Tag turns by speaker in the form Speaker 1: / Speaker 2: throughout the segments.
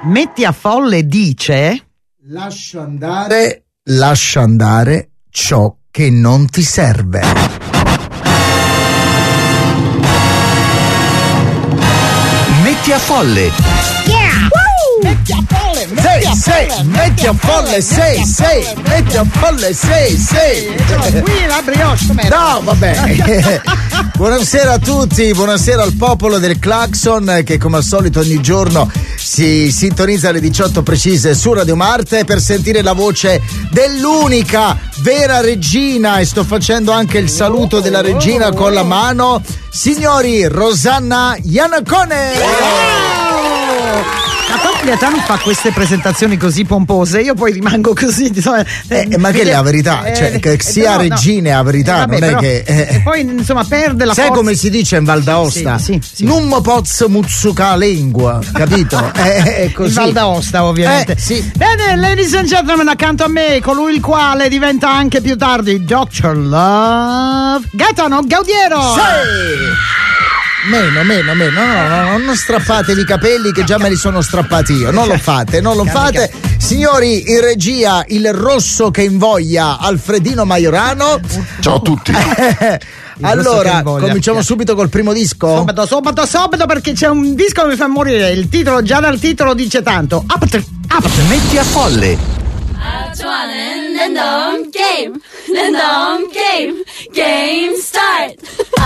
Speaker 1: Metti a Folle dice:
Speaker 2: lascia andare ciò che non ti serve.
Speaker 3: Metti a Folle.
Speaker 1: Yeah!
Speaker 2: Metti a Folle, metti a Folle, metti a Folle,
Speaker 1: Qui la brioche.
Speaker 2: No, vabbè. Buonasera a tutti, buonasera al popolo del Claxon che come al solito ogni giorno si sintonizza alle 18 precise su Radio Marte per sentire la voce dell'unica vera regina, e sto facendo anche il saluto della regina con la mano, signori, Rosanna Iannacone.
Speaker 1: Gaetano fa queste presentazioni così pompose, io poi rimango così,
Speaker 2: ma che è la verità, cioè che sia regina è la verità,
Speaker 1: vabbè,
Speaker 2: non
Speaker 1: però,
Speaker 2: è che
Speaker 1: poi insomma perde la
Speaker 2: sai
Speaker 1: forza.
Speaker 2: come si dice in Val d'Aosta?
Speaker 1: Sì.
Speaker 2: Non posso muzzuca lingua, capito? È così.
Speaker 1: In Val d'Aosta ovviamente.
Speaker 2: Sì.
Speaker 1: Bene, ladies and gentlemen, accanto a me colui il quale diventa anche più tardi Dr. Love, Gaetano Gaudiero.
Speaker 2: Sì. Meno, no, non strappatevi i capelli che già me li sono strappati io, non lo fate. Signori, in regia il rosso che invoglia, Alfredino Maiorano.
Speaker 3: Ciao a tutti.
Speaker 2: Allora, cominciamo subito col primo disco?
Speaker 1: Subito, perché c'è un disco che mi fa morire, il titolo, già dal titolo dice tanto.
Speaker 3: Metti a Folle.
Speaker 4: Game start.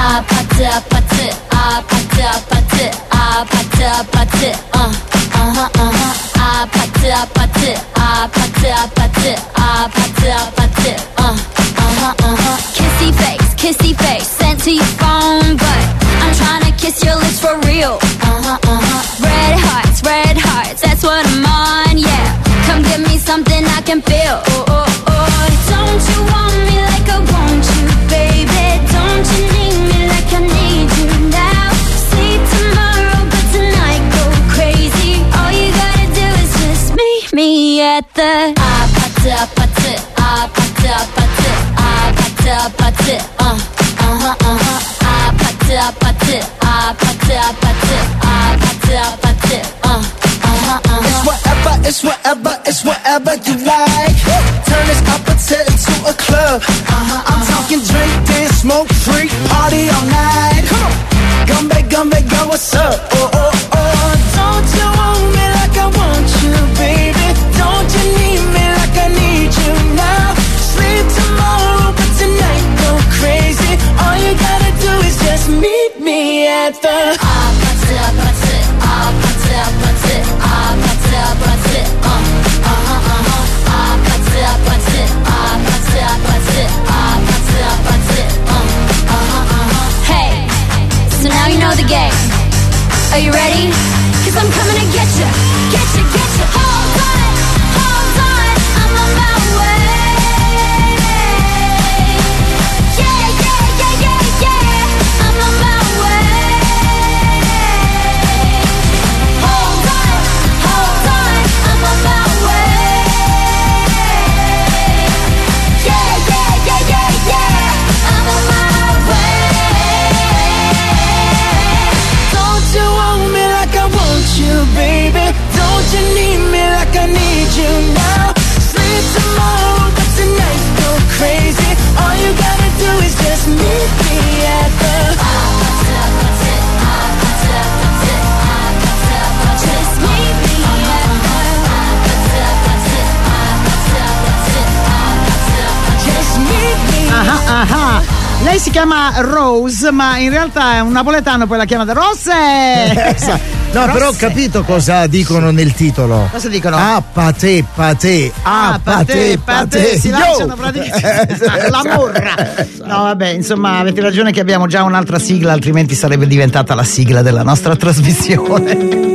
Speaker 4: Kissy face, sent to your phone, but I'm trying to kiss your lips for real. Red hearts, that's what I'm on, yeah. Come give me something I can feel. Don't you want me like I want you, baby? Don't you need me like I need you now? See tomorrow, but tonight go crazy. All you gotta do is just meet me at the
Speaker 5: It's whatever you like. Turn this opposite into a club. I'm talking drink, dance, smoke, freak, party all night. Come back, go, what's up? Oh. Don't you want me like I want you, baby? Don't you need me like I need you now? Sleep tomorrow, but tonight go crazy. All you gotta do is just meet me at the
Speaker 4: Hey, so now you know the game. Are you ready? 'Cause I'm coming to get you. Hold on, I'm on my way. Yeah, I'm on my way. Hold on, I'm on my way. Yeah, I'm on my way.
Speaker 5: Don't you want me like I want you, baby? Don't you need me like I need you now? Sleep tomorrow, but tonight go crazy. All you gotta do is just meet me at the just meet me at the just meet me.
Speaker 1: Lei si chiama Rose, ma in realtà è un napoletano, poi la chiama Rose.
Speaker 2: No,
Speaker 1: Rosse.
Speaker 2: però ho capito cosa dicono nel titolo.
Speaker 1: Cosa dicono?
Speaker 2: Patè.
Speaker 1: Si lanciano praticamente la morra. No, vabbè, insomma, avete ragione che abbiamo già un'altra sigla, altrimenti sarebbe diventata la sigla della nostra trasmissione.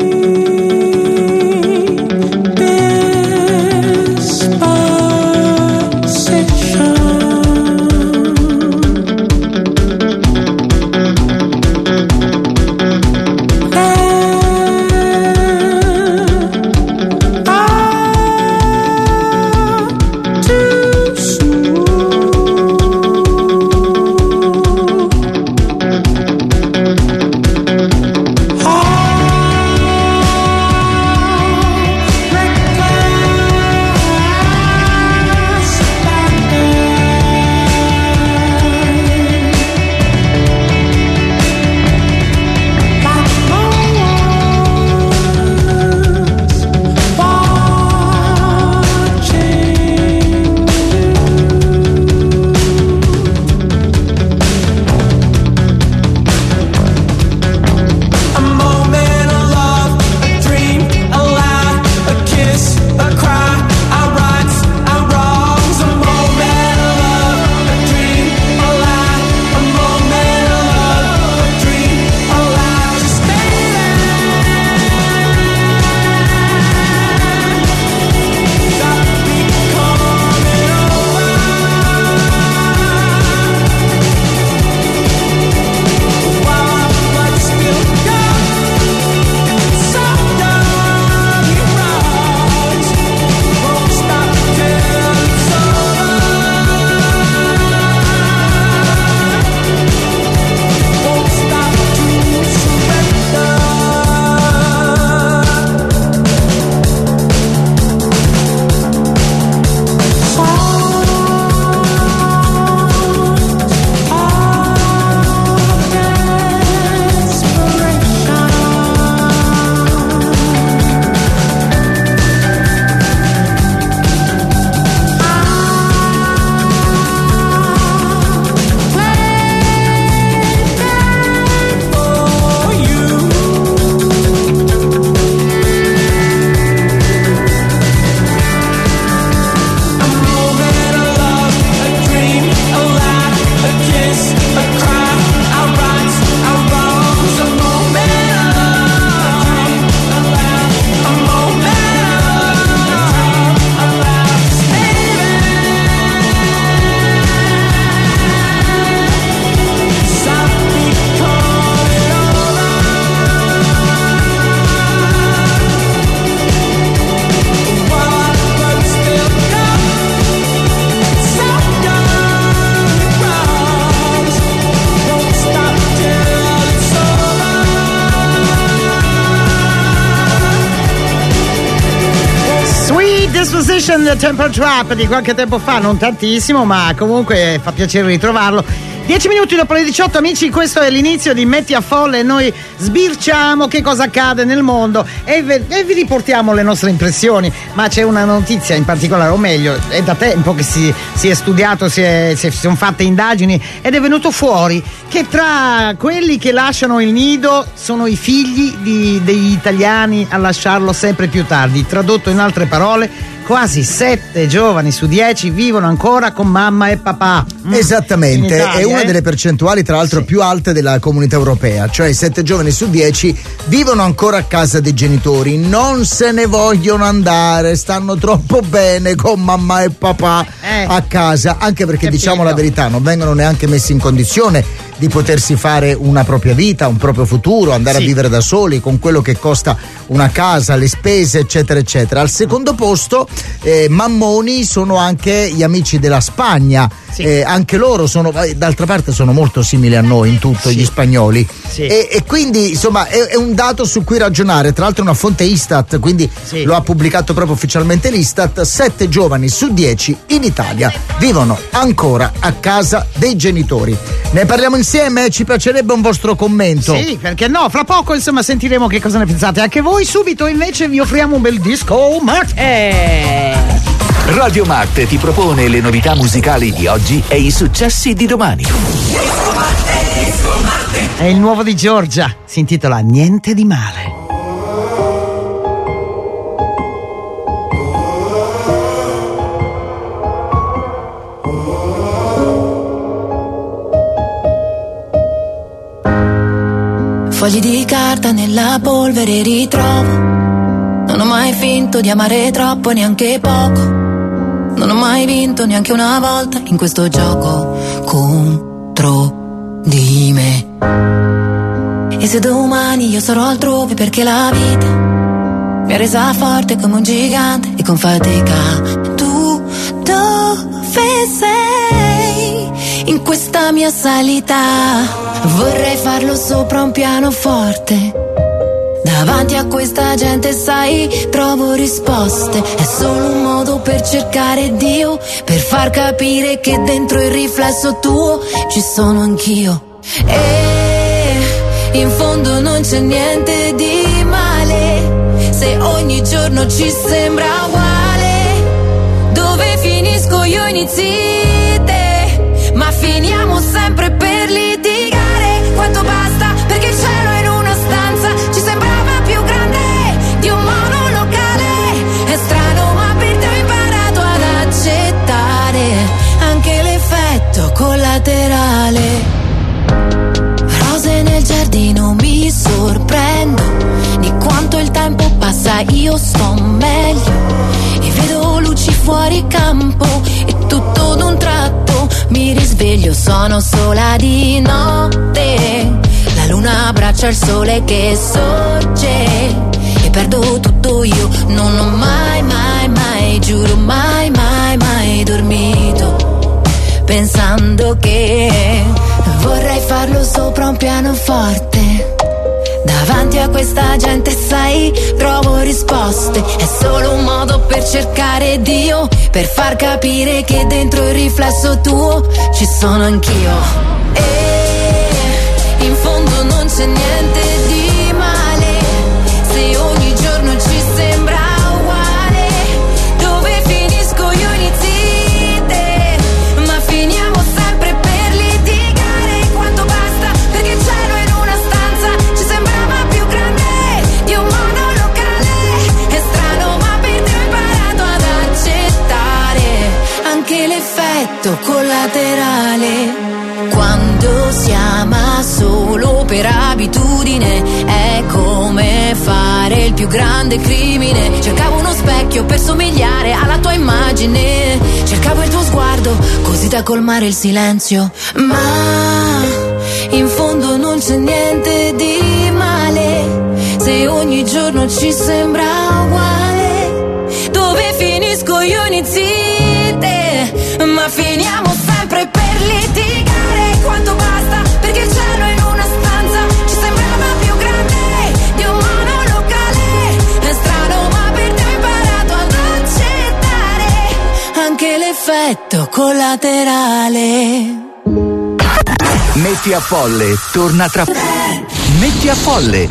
Speaker 1: Disposition, Temper Trap di qualche tempo fa, non tantissimo, ma comunque fa piacere ritrovarlo. 10 minuti dopo le 18, amici, questo è l'inizio di Metti a Folle e noi sbirciamo che cosa accade nel mondo e vi riportiamo le nostre impressioni, ma c'è una notizia in particolare, o meglio, è da tempo che si è studiato, si sono fatte indagini ed è venuto fuori che tra quelli che lasciano il nido sono i figli degli italiani a lasciarlo sempre più tardi. Tradotto in altre parole, quasi 7 giovani su 10 vivono ancora con mamma e papà.
Speaker 2: Esattamente,
Speaker 1: Italia,
Speaker 2: è una delle percentuali tra l'altro più alte della comunità europea, cioè 7 giovani su 10 vivono ancora a casa dei genitori, non se ne vogliono andare, stanno troppo bene con mamma e papà a casa, anche perché diciamo la verità, non vengono neanche messi in condizione di potersi fare una propria vita, un proprio futuro, andare a vivere da soli con quello che costa una casa, le spese eccetera eccetera. Al secondo posto mammoni sono anche gli amici della Spagna, anche loro sono, d'altra parte sono molto simili a noi in tutto, gli spagnoli, e quindi insomma è un dato su cui ragionare. Tra l'altro è una fonte Istat, quindi lo ha pubblicato proprio ufficialmente l'Istat. 7 giovani su 10 in Italia vivono ancora a casa dei genitori. Ne parliamo insieme? Ci piacerebbe un vostro commento.
Speaker 1: Sì, perché no? Fra poco insomma sentiremo che cosa ne pensate anche voi. Subito invece vi offriamo un bel disco Marte.
Speaker 3: Radio Marte ti propone le novità musicali di oggi e i successi di domani.
Speaker 1: È il nuovo di Giorgia, si intitola Niente di male.
Speaker 6: Fogli di carta nella polvere ritrovo. Non ho mai finto di amare troppo e neanche poco. Non ho mai vinto neanche una volta in questo gioco contro di me. E se domani io sarò altrove perché la vita mi ha resa forte come un gigante e con fatica. Tu dove sei in questa mia salita? Vorrei farlo sopra un pianoforte. Davanti a questa gente, sai, trovo risposte. È solo un modo per cercare Dio, per far capire che dentro il riflesso tuo ci sono anch'io. E in fondo non c'è niente di male, se ogni giorno ci sembra uguale. Dove finisco io inizi te, ma finiamo sempre per litigare. Quanto basta perché il cielo in una stanza ci sembrava più grande di un monolocale. È strano ma per te ho imparato ad accettare anche l'effetto collaterale. Rose nel giardino, mi sorprendo di quanto il tempo passa, io sto meglio e vedo luci fuori campo e tutto d'un tratto mi risveglio, sono sola di notte. La luna abbraccia il sole che sorge e perdo tutto io. Non ho mai, mai, mai, giuro mai, mai, mai dormito pensando che vorrei farlo sopra un pianoforte. Davanti a questa gente, sai, trovo risposte. È solo un modo per cercare Dio, per far capire che dentro il riflesso tuo ci sono anch'io. E in fondo non c'è niente di male, se ogni giorno ci sembra uguale. Dove finisco io inizi te, ma finiamo sempre per litigare. Quanto basta perché il cielo in una stanza ci sembrava più grande di un monolocale. È strano ma per te ho imparato ad accettare anche l'effetto collaterale. Quando si ama solo per abitudine è come fare il più grande crimine. Cercavo uno specchio per somigliare alla tua immagine, cercavo il tuo sguardo così da colmare il silenzio. Ma in fondo non c'è niente di male, se ogni giorno ci sembra uguale. Dove finisco io inizi te, ma finiamo sempre per litigare. Quanto basta perché il cielo in una stanza ci sembrava più grande di un monolocale. È strano ma per te ho imparato ad accettare effetto collaterale.
Speaker 3: Metti a Folle torna tra. Metti a Folle.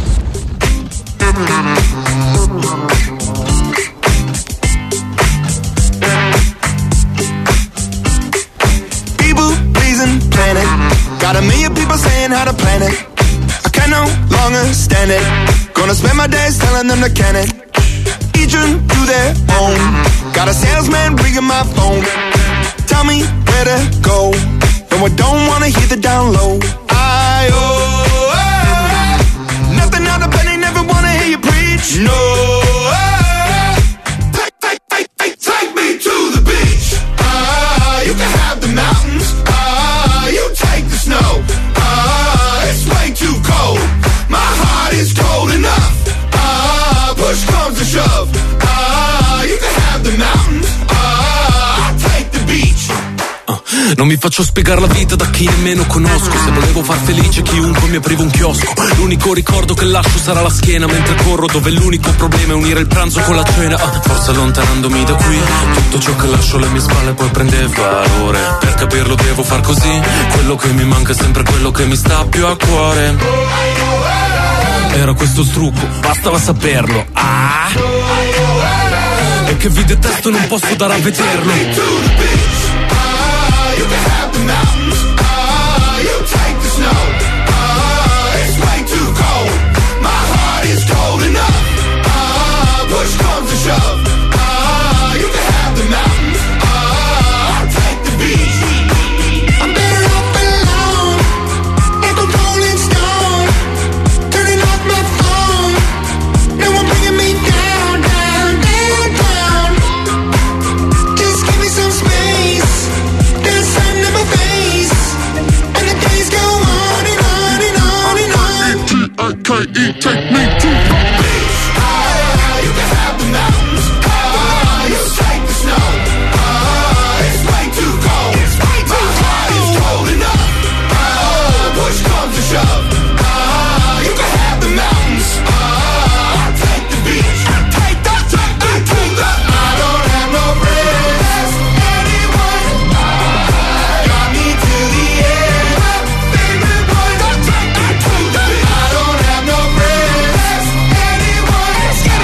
Speaker 7: People pleasing planet. Got a million people saying how to plan it. I can no longer stand it. Gonna spend my days telling them to can it. Each one do their own. Got a salesman ringing my phone. Tell me where to go. No, I don't wanna hear the down low. Nothing out of bed, they never wanna hear you preach. No. Take me to the beach. You can have the mountains. You take the snow. It's way too cold. My heart is cold enough. Push comes to shove. You can have the mountains. I'll take the beach.
Speaker 8: Non mi faccio spiegare la vita da chi nemmeno conosco. Se volevo far felice chiunque mi aprivo un chiosco. L'unico ricordo che lascio sarà la schiena mentre corro, dove l'unico problema è unire il pranzo con la cena. Forse allontanandomi da qui tutto ciò che lascio alle mie spalle poi prende valore. Per capirlo devo far così. Quello che mi manca è sempre quello che mi sta più a cuore. Era questo strucco, bastava saperlo. E che vi detesto non posso dare a vederlo.
Speaker 7: You can have the mountains, you take the snow. It's way too cold. My heart is cold enough. Push comes to shove. You can have the mountains, I'll take the beach. I'm better off alone, like a rolling stone. Turning off my phone, no one bringing me down, down, down, down. Just give me some space. There's sun in my face, and the days go on and on and on and on. T-I-K-E, take me to the beach. You can have the mountains. You take the snow. It's way too cold. My heart is cold enough. Push comes to shove. You can have the mountains. I'll take the beach. Take me to the. I don't have no friends. Anyone. Got me to the end. Favorite boy, don't take me to the beach. I don't have no friends. Anyone.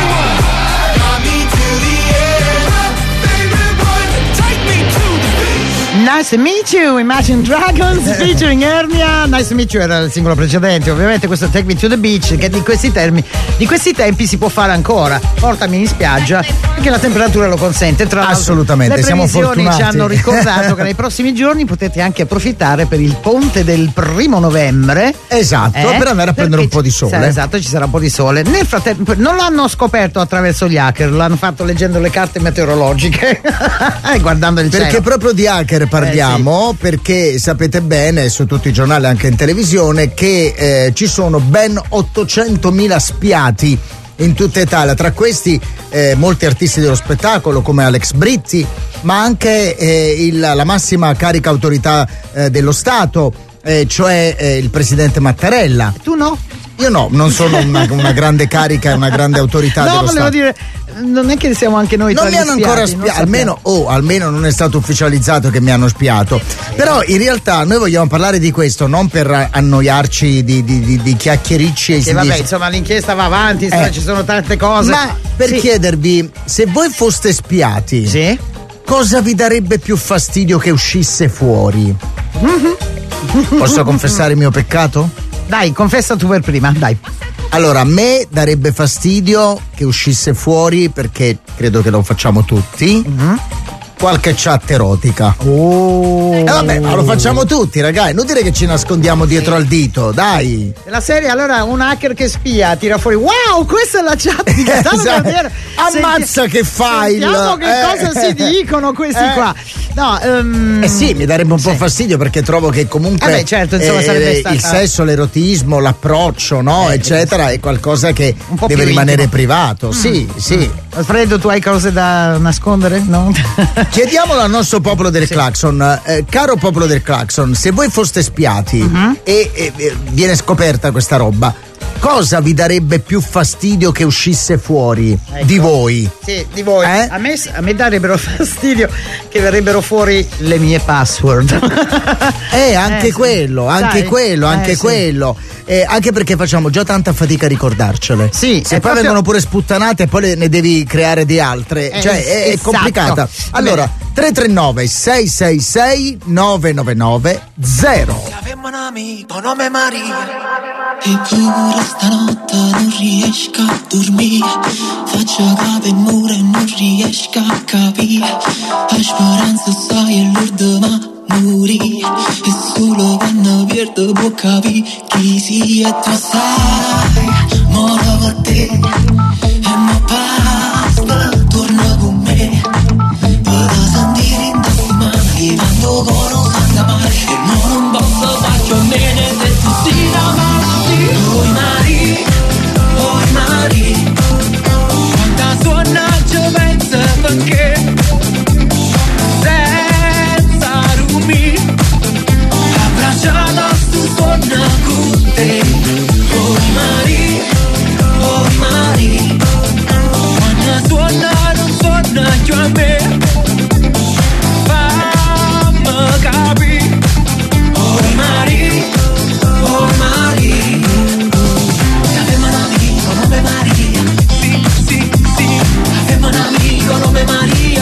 Speaker 7: Got me to the end. Favorite boy, take me to the beach.
Speaker 1: Nice to meet you, Imagine Dragons featuring Hernia. Nice to meet you era il singolo precedente, ovviamente questo è Take Me to the Beach, che di questi tempi si può fare ancora. Portami in spiaggia, perché la temperatura lo consente. Tra l'altro,
Speaker 2: assolutamente,
Speaker 1: le
Speaker 2: siamo
Speaker 1: previsioni
Speaker 2: fortunati.
Speaker 1: ci hanno ricordato che nei prossimi giorni potete anche approfittare per il ponte del 1° novembre.
Speaker 2: Esatto, per andare a prendere un po' di sole.
Speaker 1: Esatto, ci sarà un po' di sole. Nel frattempo non l'hanno scoperto attraverso gli hacker, l'hanno fatto leggendo le carte meteorologiche e guardando il cielo.
Speaker 2: Perché proprio di hacker parliamo, perché sapete bene su tutti i giornali, anche in televisione, che ci sono ben 800.000 spiati in tutta Italia, tra questi molti artisti dello spettacolo come Alex Britti, ma anche la massima carica autorità dello Stato, cioè il presidente Mattarella.
Speaker 1: Tu no?
Speaker 2: Io no, non sono una grande carica e una grande autorità dello
Speaker 1: volevo
Speaker 2: Stato.
Speaker 1: dire, non è che siamo anche noi
Speaker 2: Non
Speaker 1: tra
Speaker 2: mi
Speaker 1: gli
Speaker 2: hanno ancora spiato, almeno non è stato ufficializzato che mi hanno spiato. Però in realtà noi vogliamo parlare di questo non per annoiarci di chiacchiericci e
Speaker 1: Sì, vabbè, insomma, l'inchiesta va avanti, ci sono tante cose.
Speaker 2: Ma per chiedervi, se voi foste spiati,
Speaker 1: sì?
Speaker 2: Cosa vi darebbe più fastidio che uscisse fuori? Posso confessare il mio peccato?
Speaker 1: Dai, confessa tu per prima, dai.
Speaker 2: Allora, a me darebbe fastidio che uscisse fuori, perché credo che lo facciamo tutti, qualche chat erotica. Vabbè, ma lo facciamo tutti, ragazzi. Non dire che ci nascondiamo dietro al dito, dai.
Speaker 1: La serie, allora, un hacker che spia tira fuori, wow, questa è la chat di Gaetano Garnier.
Speaker 2: Ammazza che file.
Speaker 1: Sentiamo che cosa si dicono questi qua. No,
Speaker 2: sì, mi darebbe un po' fastidio, perché trovo che comunque
Speaker 1: certo, insomma, sarebbe stata...
Speaker 2: il sesso, l'erotismo, l'approccio, no, eccetera, è qualcosa che deve rimanere privato. Sì.
Speaker 1: Alfredo, tu hai cose da nascondere? No?
Speaker 2: Chiediamolo al nostro popolo del Clacson, caro popolo del Clacson, se voi foste spiati e viene scoperta questa roba, cosa vi darebbe più fastidio che uscisse fuori di voi?
Speaker 1: Sì, di voi. A me darebbero fastidio che verrebbero fuori le mie password.
Speaker 2: Anche quello, anche quello. Anche perché facciamo già tanta fatica a ricordarcele.
Speaker 1: Sì,
Speaker 2: se poi vengono pure sputtanate e poi ne devi creare di altre, è
Speaker 1: esatto.
Speaker 2: complicata. Allora, 339 666 999 0.
Speaker 5: Avevamo un amico nome Maria. Eppure stanotte non riesco a dormire. Faccio capo e muro e non riesco a capire. La speranza sai e l'urdo ma morì. E solo quando perdo può capire chi sia. Tu sai, moro per te e mi basta, torna con me. Posso sentire in tassi mani quando coro senza mare. E non posso farci a mene se tu sei una malattia. Oi Mari, quanta suona ci pensa perché senza rumi abbracciata su suona con te. Oi Mari, quando suona non suona più a me. Fammi capire. Oi Mari, avevamo un amico nome Maria. Sì, avevamo un amico nome Maria.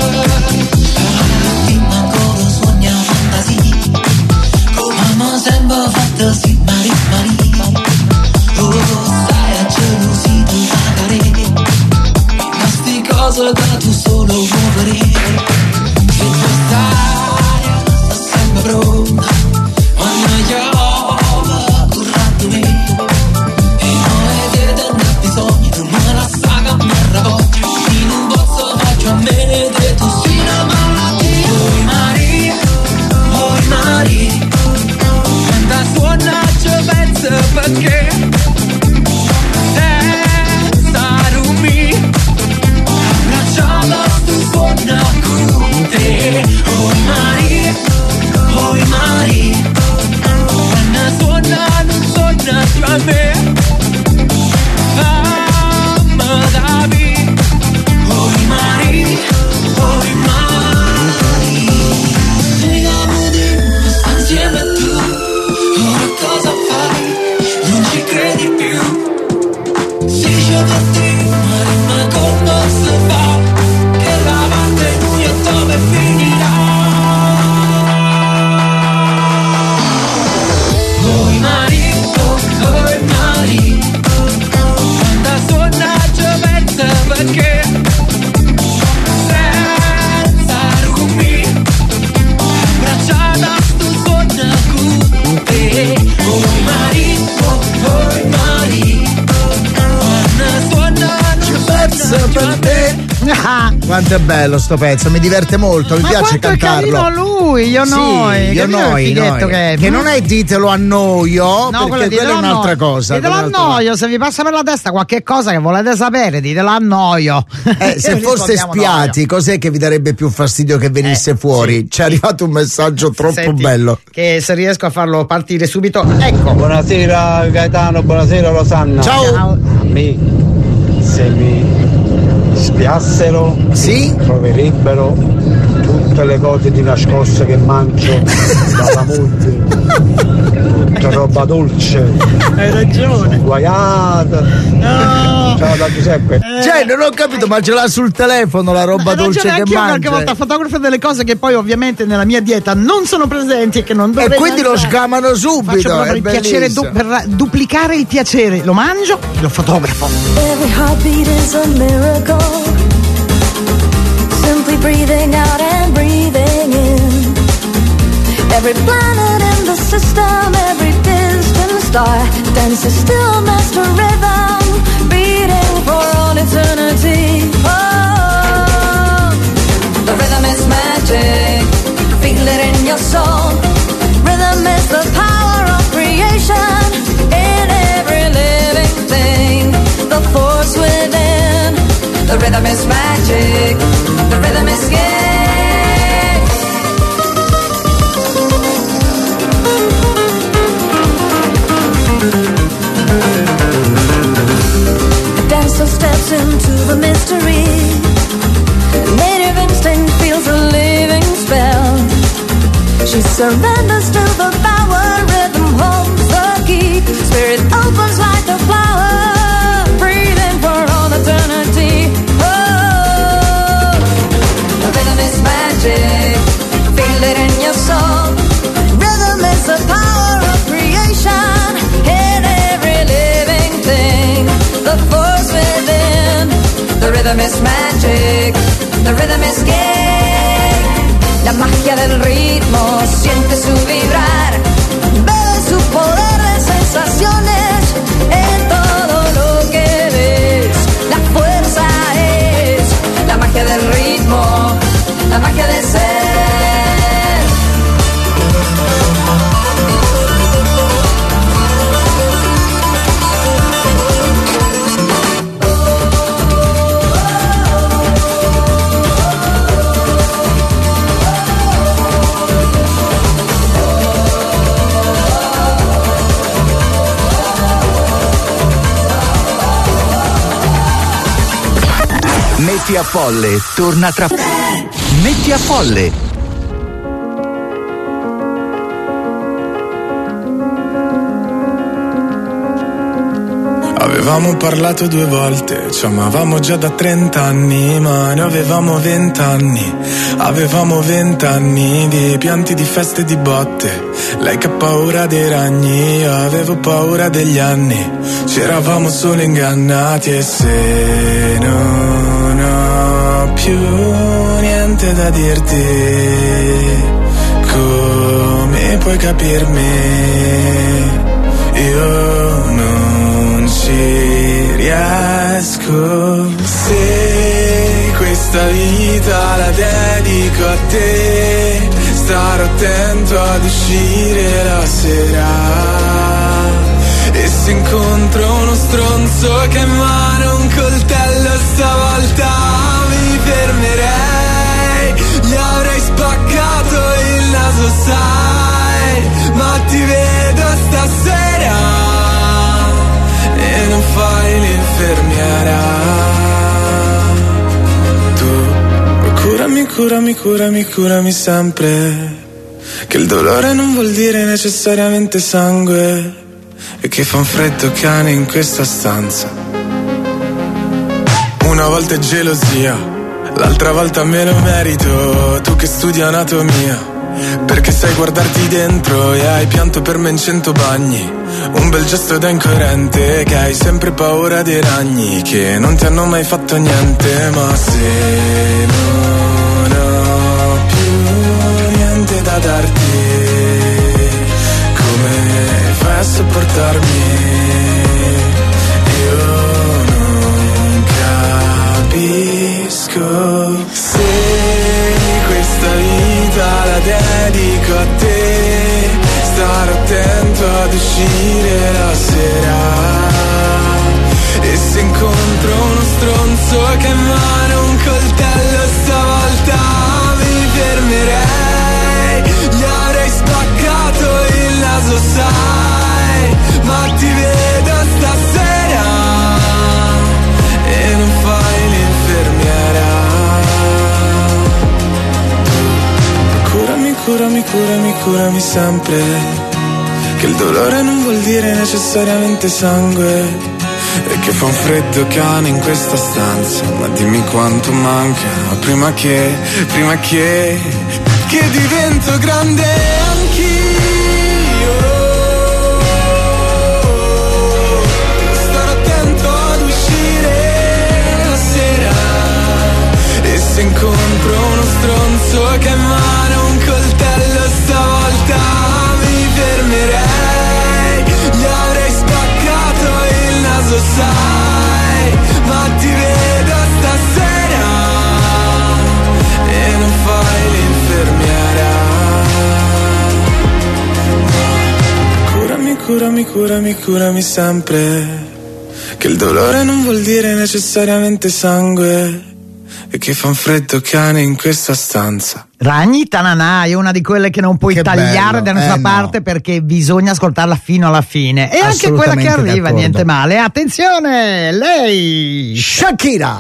Speaker 5: Dimmi ancora sogna fantasia, come abbiamo sempre fatto sì, Maria. Oh, sai a gelosia tu pagare, queste cose che tu solo vuoi vedere. E tu stai sempre pronta quando io currato me. E noi chiedendo bisogno tu me la saga mi racconti. Io non posso faccio a me che tu sei una malattia. Oi Mari, quando suona ci penso perché senza rumi abbracciata tu suona con te. Oi Mari, quando suona non suona più a me. Fammi capire. Oi Mari, vediamo di sta insieme tu. Ora cosa fai? Non ci credi più. Si c'è per te, ma con non si fa. Che la parte buia dove finirà. Oi Mari, quando suona ci pensa perché senza rumi abbracciata tu suona con te. Oi Mari, quando suona ci pensa per te.
Speaker 2: Quanto è bello sto pezzo, mi diverte molto, mi piace cantarlo.
Speaker 1: Ma quanto è carino lui,
Speaker 2: che non è ditelo a noio, no, perché quella è un'altra cosa.
Speaker 1: Ditelo a noio, se vi passa per la testa qualche cosa che volete sapere, ditelo a noio.
Speaker 2: Se foste spiati, noio. Cos'è che vi darebbe più fastidio che venisse fuori? Sì. Ci è arrivato un messaggio troppo bello.
Speaker 1: Che se riesco a farlo partire subito, ecco.
Speaker 9: Buonasera Gaetano, buonasera Rosanna.
Speaker 2: Ciao.
Speaker 9: Se mi spiassero, troverebbero tutte le cose di nascosto che mangio dalla moglie, tutta roba dolce.
Speaker 1: Hai ragione.
Speaker 9: Guaiata.
Speaker 1: No.
Speaker 9: Ciao da Giuseppe.
Speaker 2: Cioè, non ho capito, ma ce l'ha sul telefono la roba dolce che mangia.
Speaker 1: Qualche volta fotografo delle cose che poi ovviamente nella mia dieta non sono presenti e che non dovrei.
Speaker 2: E quindi lo sgamano subito.
Speaker 1: Faccio per il piacere, per duplicare il piacere. Lo mangio e lo fotografo.
Speaker 10: Every heartbeat is a miracle. Simply breathing out and breathing in. Every planet in the system, every distant star dances still master rhythm, beating for all eternity. Oh, the rhythm is magic, feel it in your soul. Rhythm is the power of creation in every living thing. The force within. The rhythm is magic. The rhythm is game. slips into the mystery. Native instinct feels a living spell. She surrenders to the power, rhythm holds the key. Spirit opens like a flower, breathing for all eternity. Oh, the rhythm is magic, feel it in your soul. Rhythm is the power of creation in every living thing. The force within, the rhythm is magic, the rhythm is game. La magia del ritmo siente su vibrar, bebe su poder de sensaciones en todo lo que ves. La fuerza es la magia del ritmo, la magia de ser.
Speaker 3: Metti a Folle torna tra. Metti a Folle.
Speaker 11: Avevamo parlato 2 volte, ci amavamo già da 30 anni, ma ne avevamo 20 anni. Avevamo 20 anni di pianti, di feste, di botte. Lei che ha paura dei ragni, io avevo paura degli anni. Ci eravamo solo ingannati e se non ho più niente da dirti, come puoi capirmi? Io non ci riesco. Se questa vita la dedico a te, starò attento ad uscire la sera. E se incontro uno stronzo che ha in mano un coltello, stavolta mi fermerei. Gli avrei spaccato il naso, sai, ma ti vedo stasera e non fai l'infermiera. Tu curami, curami, curami, curami sempre, che il dolore non vuol dire necessariamente sangue, e che fa un freddo cane in questa stanza. Una volta è gelosia, l'altra volta me lo merito. Tu che studi anatomia, perché sai guardarti dentro e hai pianto per me in 100 bagni. Un bel gesto da incoerente, che hai sempre paura dei ragni, che non ti hanno mai fatto niente. Ma se non ho più niente da darti, come fai a sopportarmi? Io non capisco. Se questa vita la dedico a te, starò attento ad uscire la sera. E se incontro uno stronzo che ha in mano un coltello, stavolta mi fermerei. Gli avrei spaccato il naso, sai, ma ti vedo stasera e non fai l'infermiera. Curami, curami, curami, curami sempre, che il dolore non vuol dire necessariamente sangue, e che fa un freddo cane in questa stanza. Ma dimmi quanto manca prima che divento grande anch'io. Starò attento ad uscire la sera. E se incontro uno stronzo che ha in mano un coltello, stavolta mi fermerei. Gli avrei spaccato il naso, sai, ma ti vedo stasera e non fai l'infermiera. Curami, curami, curami, curami sempre, che il dolore non vuol dire necessariamente sangue, e che fa un freddo cane in questa stanza.
Speaker 1: Ragni Tananà è una di quelle che non puoi tagliare da nessuna parte,
Speaker 2: no.
Speaker 1: Perché bisogna ascoltarla fino alla fine. E anche quella che arriva,
Speaker 2: d'accordo.
Speaker 1: niente male. Attenzione, lei
Speaker 2: Shakira.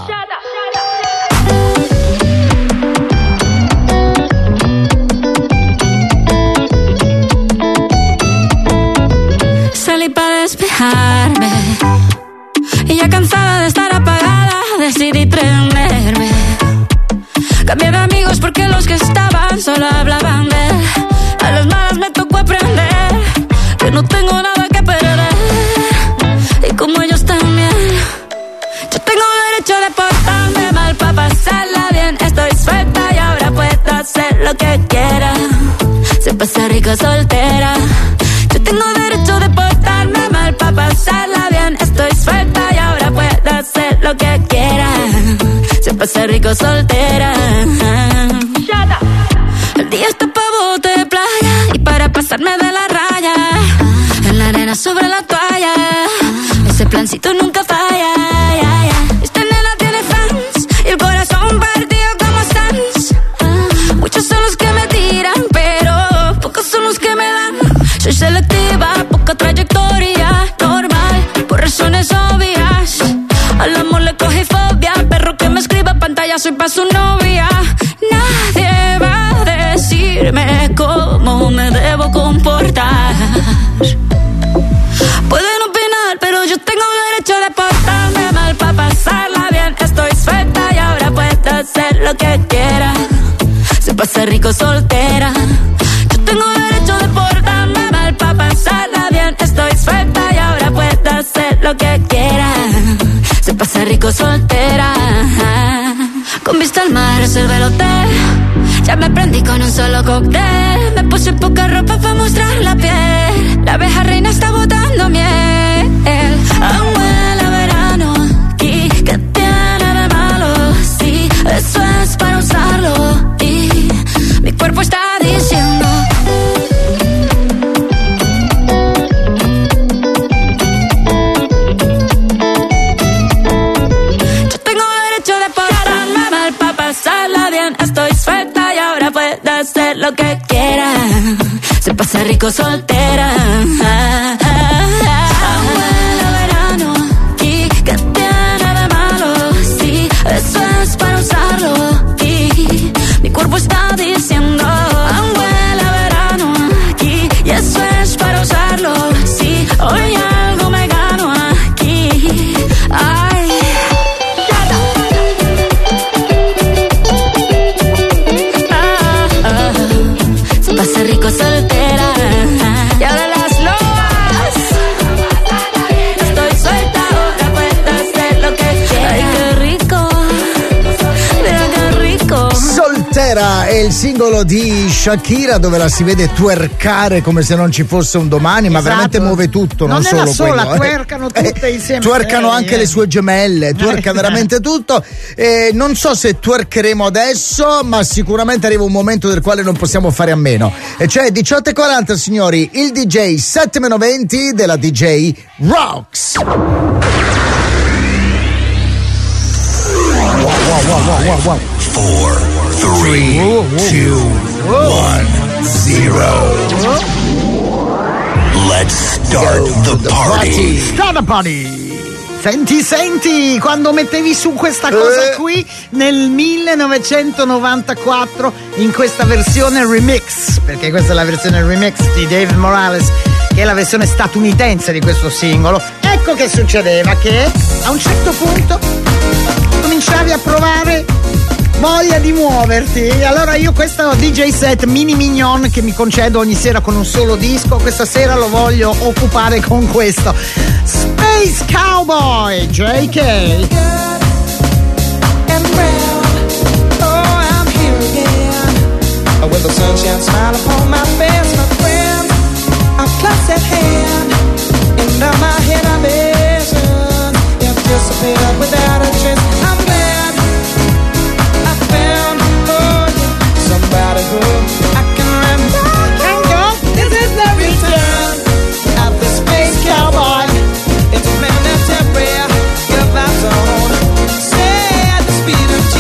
Speaker 6: Salí para despejarme y ya cansada de estar apagada decidí prenderme. Cambié de amigos porque los que estaban solo hablaban de él. A las malas me tocó aprender que no tengo nada que perder. Y como ellos también, yo tengo derecho de portarme mal para pasarla bien. Estoy suelta y ahora puedo hacer lo que quiera. Se pasa rico soltera. Yo tengo derecho de portarme mal para pasarla bien. Estoy suelta y ahora puedo hacer lo que quiera. Se pasa rico soltera. El día está pa' bote de playa y para pasarme de la raya. En la arena sobre la toalla. Ese plancito nunca falla. Esta nena tiene fans y el corazón partido como Sans. Muchos son los que me tiran, pero pocos son los que me dan. Soy selectiva, poca trayectoria, normal, por razones obvias. Al amor le cogí fobia, perro que me escriba pantalla, soy pa' su novia. Nadie va a decirme cómo me debo comportar. Pueden opinar, pero yo tengo derecho de portarme mal pa' pasarla bien. Estoy suelta y ahora puedo hacer lo que quiera. Se pasa rico soltera. Yo tengo derecho de portarme mal pa' pasarla bien. Estoy suelta y ahora puedo hacer lo que quiera. Se pasa rico soltera. Con vista al mar reservé el hotel. Ya me prendí con un solo cóctel. Me puse poca ropa para mostrar la piel. La abeja reina está botando miel. Aún huele a verano. ¿Y qué tiene de malo? Sí, eso es para usarlo. Y mi cuerpo está diciendo. Yo tengo derecho de portarme mal para pasarla bien. Estoy suelta y ahora puedo hacer lo que quiera. Se pasa rico soltera. Abuela verano. ¿Y qué tiene de malo? Sí, eso es para usarlo. Y mi cuerpo está diciendo. Abuela verano. Y eso es para usarlo. Sí, hoy algo me gano aquí. Ay. Se pasa rico soltera. Y ahora las lobas. Estoy suelta, ahora puedo hacer lo que quiera. Ay, qué rico. Mira qué rico.
Speaker 2: Soltera è il singolo di Shakira, dove la si vede twerkare come se non ci fosse un domani, ma
Speaker 1: Esatto.
Speaker 2: veramente muove tutto, non
Speaker 1: è
Speaker 2: solo
Speaker 1: la sola,
Speaker 2: quello.
Speaker 1: twerkano tutte insieme.
Speaker 2: Twerkano anche le sue gemelle, twerka veramente tutto. Non so se twerkeremo adesso, ma sicuramente arriva un momento del quale non possiamo fare a meno. E cioè 18:40, signori, il DJ 7-20 della DJ Rocks.
Speaker 7: 4, 3, 2, 1, 0. Let's start the party.
Speaker 1: Start the party. Senti, quando mettevi su questa cosa qui nel 1994 in questa versione remix, perché questa è la versione remix di David Morales, che è la versione statunitense di questo singolo. Ecco che succedeva, che a un certo punto cominciavi a provare voglia di muoverti. Allora io questo DJ set mini mignon che mi concedo ogni sera con un solo disco, questa sera lo voglio occupare con questo Space Cowboy JK.
Speaker 5: With the sunshine smile upon my face, my friend, I clasp that hand, and on my head I vision, you've disappeared without a trace. I'm glad I found, oh yeah, somebody who I can remember. This is the return of the Space Cowboy. It's planetary, your vibes on. Say at the speed of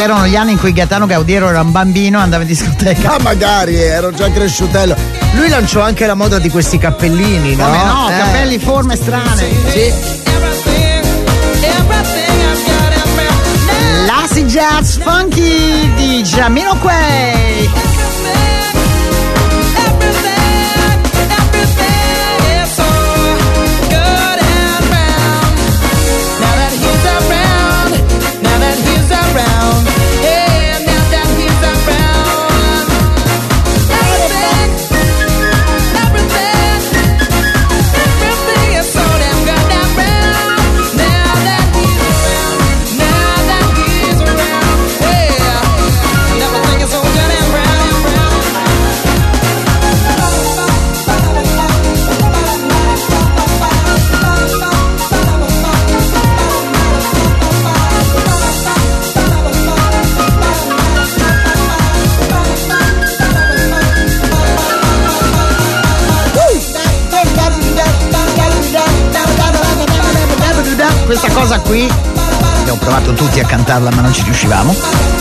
Speaker 1: erano gli anni in cui Gaetano Gaudiero era un bambino, andava in discoteca.
Speaker 2: Ma magari ero già cresciutello. Lui lanciò anche la moda di questi cappellini, no?
Speaker 1: Come no? Capelli, forme strane.
Speaker 2: Sì.
Speaker 1: L'acid jazz funky di Jamiroquai. Questa cosa qui abbiamo provato tutti a cantarla ma non ci riuscivamo.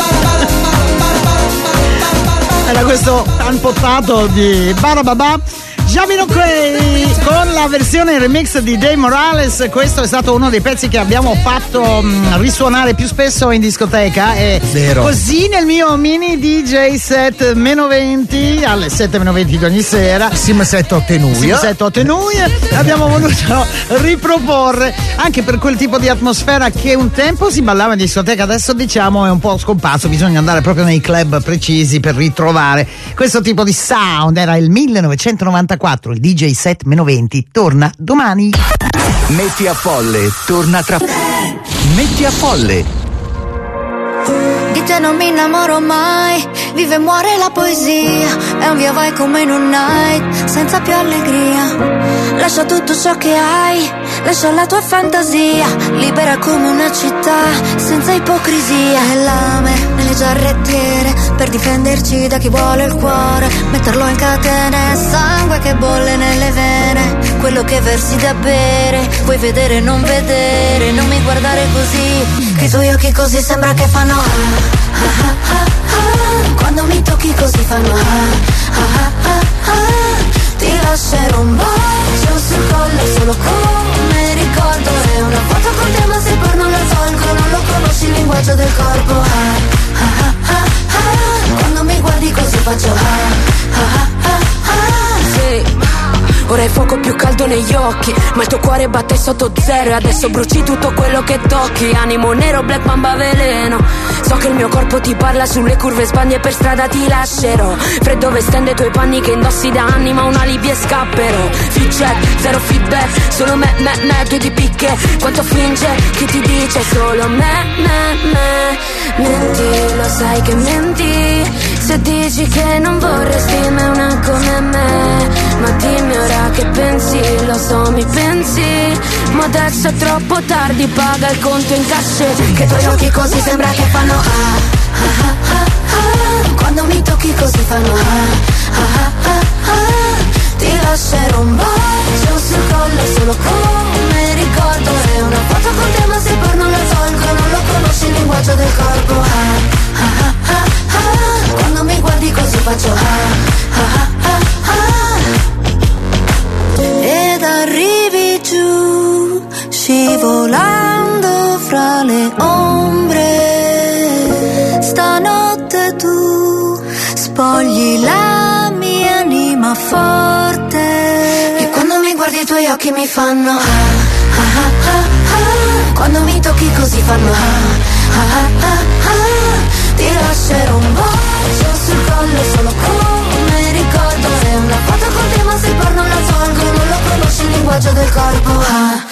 Speaker 1: Era questo panpottato di Barababa Jamiroquai con la versione remix di Dave Morales. Questo è stato uno dei pezzi che abbiamo fatto risuonare più spesso in discoteca e
Speaker 2: vero.
Speaker 1: Così nel mio mini DJ set meno 20 alle 7 meno 20 di ogni sera
Speaker 2: Sim 7 Nuia
Speaker 1: abbiamo voluto riproporre anche per quel tipo di atmosfera che un tempo si ballava in discoteca, adesso diciamo è un po' scomparso, bisogna andare proprio nei club precisi per ritrovare questo tipo di sound. Era il 1994, il DJ set meno 20 torna domani.
Speaker 3: Metti a Folle torna tra. Metti a Folle.
Speaker 6: Di te non mi innamoro mai, vive e muore la poesia, è un via vai come in un night, senza più allegria. Lascia tutto ciò che hai, lascia la tua fantasia, libera come una città, senza ipocrisia. E lame nelle giarrettiere, per difenderci da chi vuole il cuore, metterlo in catene, sangue che bolle nelle vene, quello che versi da bere, vuoi vedere non vedere, non mi guardare così, che i tuoi occhi così sembra che fanno quando mi tocchi così fanno ti lascerò un bacio sul collo solo come ricordo, è una foto con te ma se poi non la tolgo, non lo conosci il linguaggio del corpo quando mi guardi così faccio sì. Ora il fuoco più caldo negli occhi, ma il tuo cuore batte sotto zero e adesso bruci tutto quello che tocchi. Animo nero, black mamba veleno. So che il mio corpo ti parla sulle curve sbaglie, per strada ti lascerò. Freddo vestendo i tuoi panni che indossi da anni, ma un alibi e scapperò. Fit check, zero feedback, solo me, due di picche. Quanto finge chi ti dice solo me. Menti, lo sai che menti, se dici che non vorresti mai una come me. Ma dimmi ora che pensi, lo so mi pensi, ma adesso è troppo tardi, paga il conto in cash. Che i tuoi occhi così sembra che fanno quando mi tocchi così fanno ti lascerò un bacio sul collo solo come ricordo, è una foto con te ma se poi non la tolgo, non lo conosci il linguaggio del corpo quando mi guardi così faccio ed arrivi giù scivolando fra le ombre, stanotte tu spogli la mia anima forte e quando mi guardi i tuoi occhi mi fanno quando mi tocchi così fanno ti lascerò un bacio sul collo solo come ricordo, è una foto con te ma se poi non la tolgo, non lo conosci il linguaggio del corpo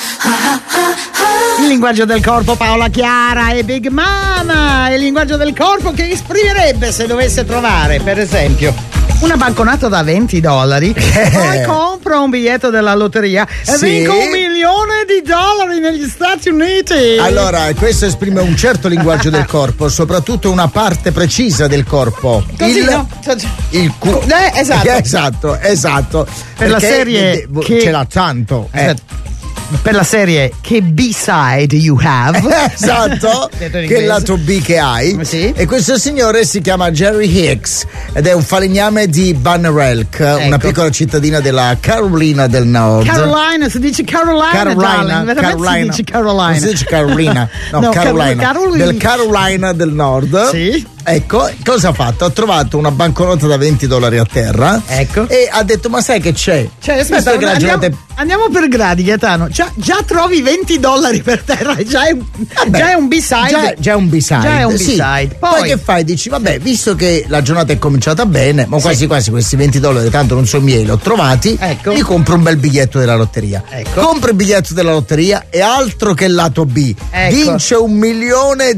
Speaker 1: il linguaggio del corpo, Paola Chiara e Big Mama, il linguaggio del corpo che esprimerebbe se dovesse trovare per esempio una banconota da $20, poi compro un biglietto della lotteria e vinco $1 milione negli Stati Uniti.
Speaker 2: Allora, questo esprime un certo linguaggio del corpo, soprattutto una parte precisa del corpo.
Speaker 1: Così,
Speaker 2: il culo.
Speaker 1: Esatto.
Speaker 2: Esatto.
Speaker 1: Per la serie
Speaker 2: che ce l'ha tanto.
Speaker 1: per la serie Che B-side you have.
Speaker 2: Esatto, che lato B che hai.
Speaker 1: Sì.
Speaker 2: E questo signore si chiama Jerry Hicks ed è un falegname di Bannerelk, una piccola cittadina della Carolina del Nord.
Speaker 1: Carolina, si dice Carolina, si dice Carolina.
Speaker 2: Non si dice Carolina, no, Carolina. Del Carolina del Nord.
Speaker 1: Sì.
Speaker 2: Ecco, cosa ha fatto? Ha trovato una banconota da $20 a terra.
Speaker 1: Ecco.
Speaker 2: E ha detto: ma sai che c'è?
Speaker 1: Cioè, aspetta, andiamo per gradi, Gaetano. Già trovi $20 per terra, già è un B-side.
Speaker 2: Già è un B-side.
Speaker 1: Già è un
Speaker 2: sì.
Speaker 1: B-side.
Speaker 2: Poi che fai? Dici, vabbè, visto che la giornata è cominciata bene, ma quasi quasi questi $20 tanto non sono miei, li ho trovati.
Speaker 1: Ecco.
Speaker 2: Mi compro un bel biglietto della lotteria.
Speaker 1: Ecco.
Speaker 2: Compro il biglietto della lotteria e altro che lato B.
Speaker 1: Ecco.
Speaker 2: Vince $1 milione.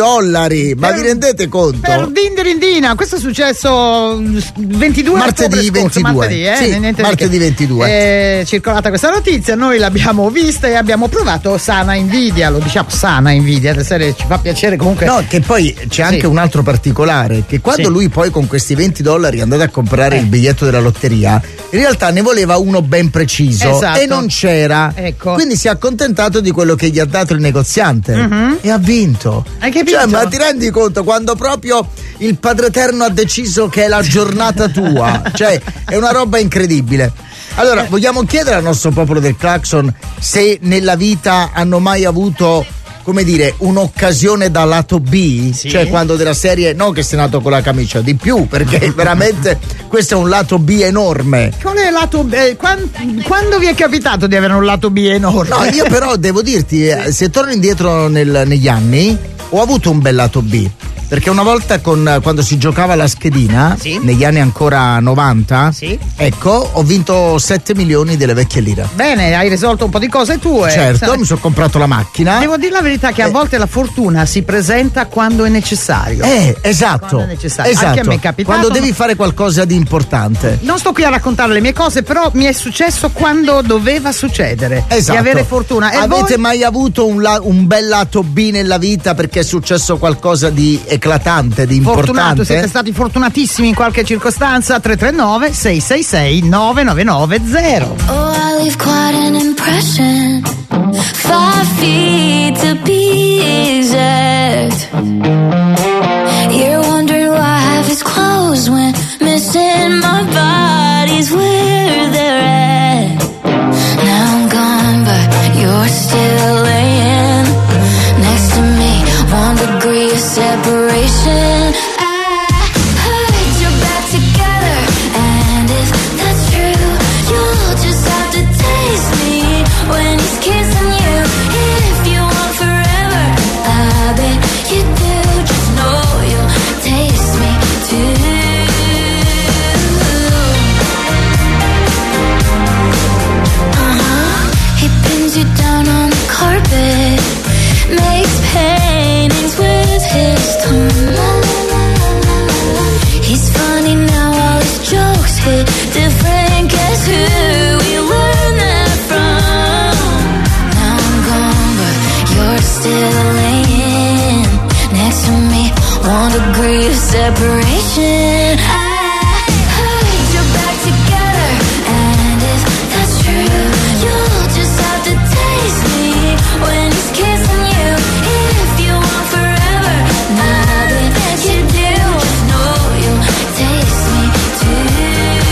Speaker 2: Ma vi rendete conto?
Speaker 1: Per Dindirindina, questo è successo 22
Speaker 2: martedì 22. Martedì 22.
Speaker 1: È circolata questa notizia, noi l'abbiamo vista e abbiamo provato sana invidia, lo diciamo sana invidia, la serie ci fa piacere comunque.
Speaker 2: No, che poi c'è anche un altro particolare, che quando lui poi con questi $20 è andato a comprare il biglietto della lotteria, in realtà ne voleva uno ben preciso.
Speaker 1: Esatto.
Speaker 2: E non c'era.
Speaker 1: Ecco.
Speaker 2: Quindi si è accontentato di quello che gli ha dato il negoziante e ha vinto.
Speaker 1: Hai capito?
Speaker 2: Cioè, ma ti rendi conto quando proprio il Padre Eterno ha deciso che è la giornata tua? Cioè, è una roba incredibile. Allora, vogliamo chiedere al nostro popolo del Clacson se nella vita hanno mai avuto, come dire, un'occasione da lato B?
Speaker 1: Sì.
Speaker 2: Cioè, quando della serie, non che sei nato con la camicia, di più, perché veramente questo è un lato B enorme.
Speaker 1: Qual è il lato B? Quando vi è capitato di avere un lato B enorme?
Speaker 2: No, io però devo dirti, se torno indietro negli anni, ho avuto un bel lato B. Perché una volta quando si giocava la schedina, negli anni ancora 90, ecco, ho vinto 7 milioni delle vecchie lire.
Speaker 1: Bene, hai risolto un po' di cose tue.
Speaker 2: Certo, mi sono comprato la macchina.
Speaker 1: Devo dire la verità che a volte la fortuna si presenta quando è necessario.
Speaker 2: Esatto.
Speaker 1: Quando è necessario.
Speaker 2: Esatto.
Speaker 1: Anche a me è capitato.
Speaker 2: Quando devi fare qualcosa di importante.
Speaker 1: Non sto qui a raccontare le mie cose, però mi è successo quando doveva succedere.
Speaker 2: Esatto.
Speaker 1: Di avere fortuna. E
Speaker 2: avete
Speaker 1: voi?
Speaker 2: mai avuto un bel lato B nella vita perché è successo qualcosa di eclatante, di
Speaker 1: Fortunato,
Speaker 2: importante?
Speaker 1: siete stati fortunatissimi in qualche circostanza? 339 666 9990.
Speaker 10: Oh, I leave quite an impression. 5 feet to be exact. You're wondering why I have his clothes when missing my body's where they're at. Now I'm gone, but you're still laying next to me. 1 degree of separation. When he's kissing you, if you want forever, I bet you do. Just know you'll taste me too. He pins you down on the carpet, makes paintings with his tongue. He's funny now, all his jokes hit different. Guess who we learned that from? Now I'm gone, but you're still laying next to me. 1 degree of separation. I heard you're back together, and if that's true, you'll just have to taste me when he's kissing you. If you want forever, I bet you do. Just know you'll taste me too.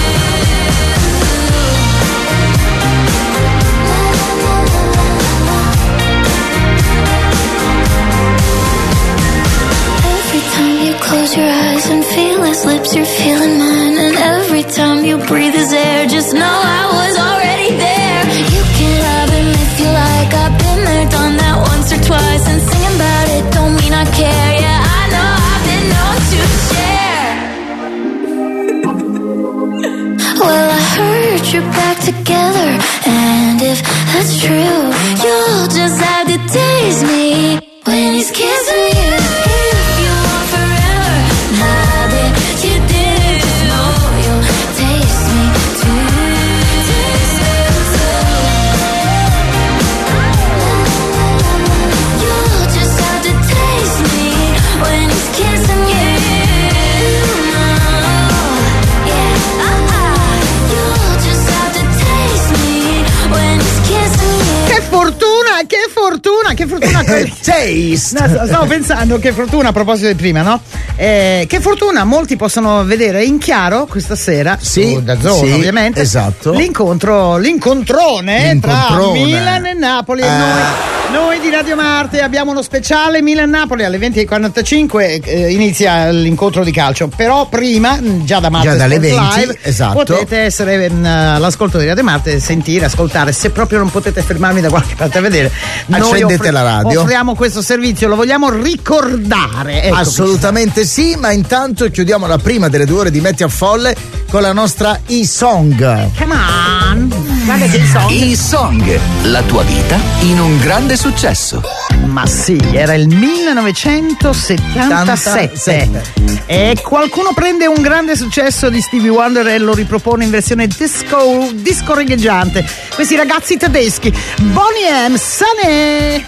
Speaker 10: Every time you close your eyes and feel his lips, you're feeling mine. And every time you breathe his air, just know I was already there. You can love him if you like. I've been there, done that once or twice. And singing about it don't mean I care. Yeah, I know I've been known to share. Well, I heard you're back together, and if that's true, you'll just have to taste me when he's kissing you. If you want forever, I bet you do. Just know you'll taste me too. You'll just have to taste me when he's kissing you. Yeah, you'll just have to taste me when he's kissing you.
Speaker 1: Che
Speaker 2: Taste.
Speaker 1: No, stavo pensando che fortuna, a proposito di prima, no? Che fortuna molti possono vedere in chiaro questa sera, su DAZN, ovviamente.
Speaker 2: Esatto.
Speaker 1: L'incontrone tra Milan e Napoli. E noi di Radio Marte abbiamo uno speciale Milan-Napoli alle 20:45, inizia l'incontro di calcio. Però prima, già da Marte
Speaker 2: dalle 20,
Speaker 1: Live,
Speaker 2: esatto,
Speaker 1: potete essere all'ascolto di Radio Marte, sentire, ascoltare. Se proprio non potete fermarmi da qualche parte a vedere,
Speaker 2: accendete la radio.
Speaker 1: Offriamo questo servizio, lo vogliamo ricordare. Ecco.
Speaker 2: Assolutamente sì, ma intanto chiudiamo la prima delle 2 ore di Metti a Folle con la nostra e-song.
Speaker 1: Come on! Guarda che e-song.
Speaker 3: E-song, la tua vita in un grande successo.
Speaker 1: Ma sì, era il 1977 e qualcuno prende un grande successo di Stevie Wonder e lo ripropone in versione disco righeggiante. Questi ragazzi tedeschi, Boney M. Sunny.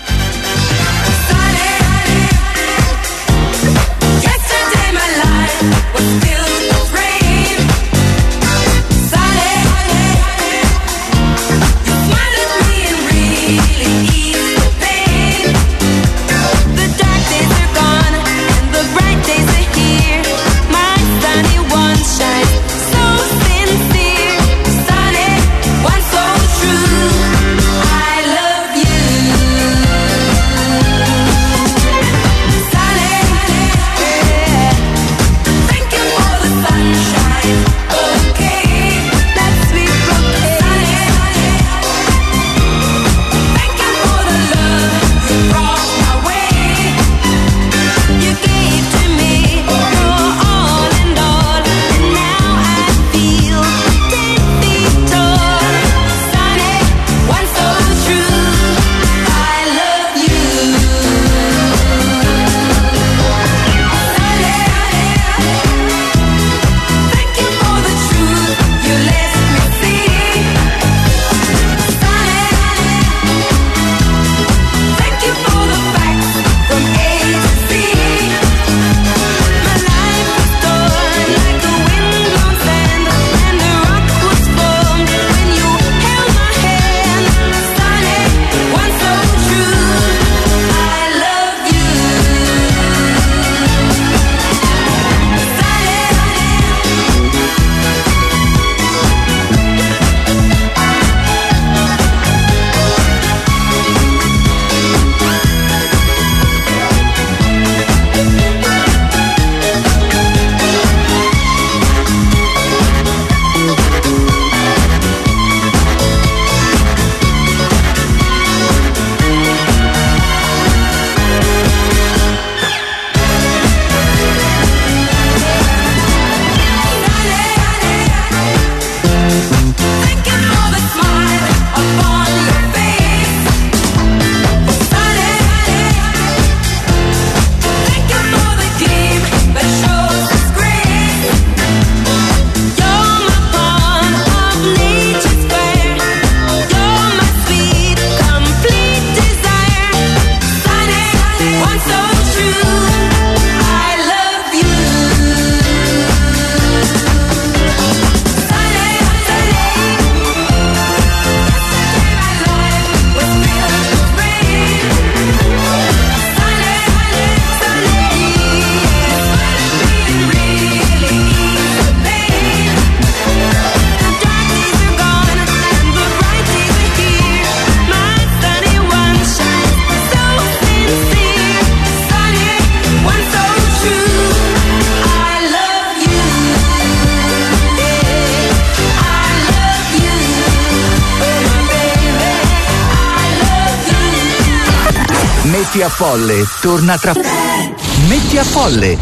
Speaker 3: Metti a Folle torna tra. Metti a Folle.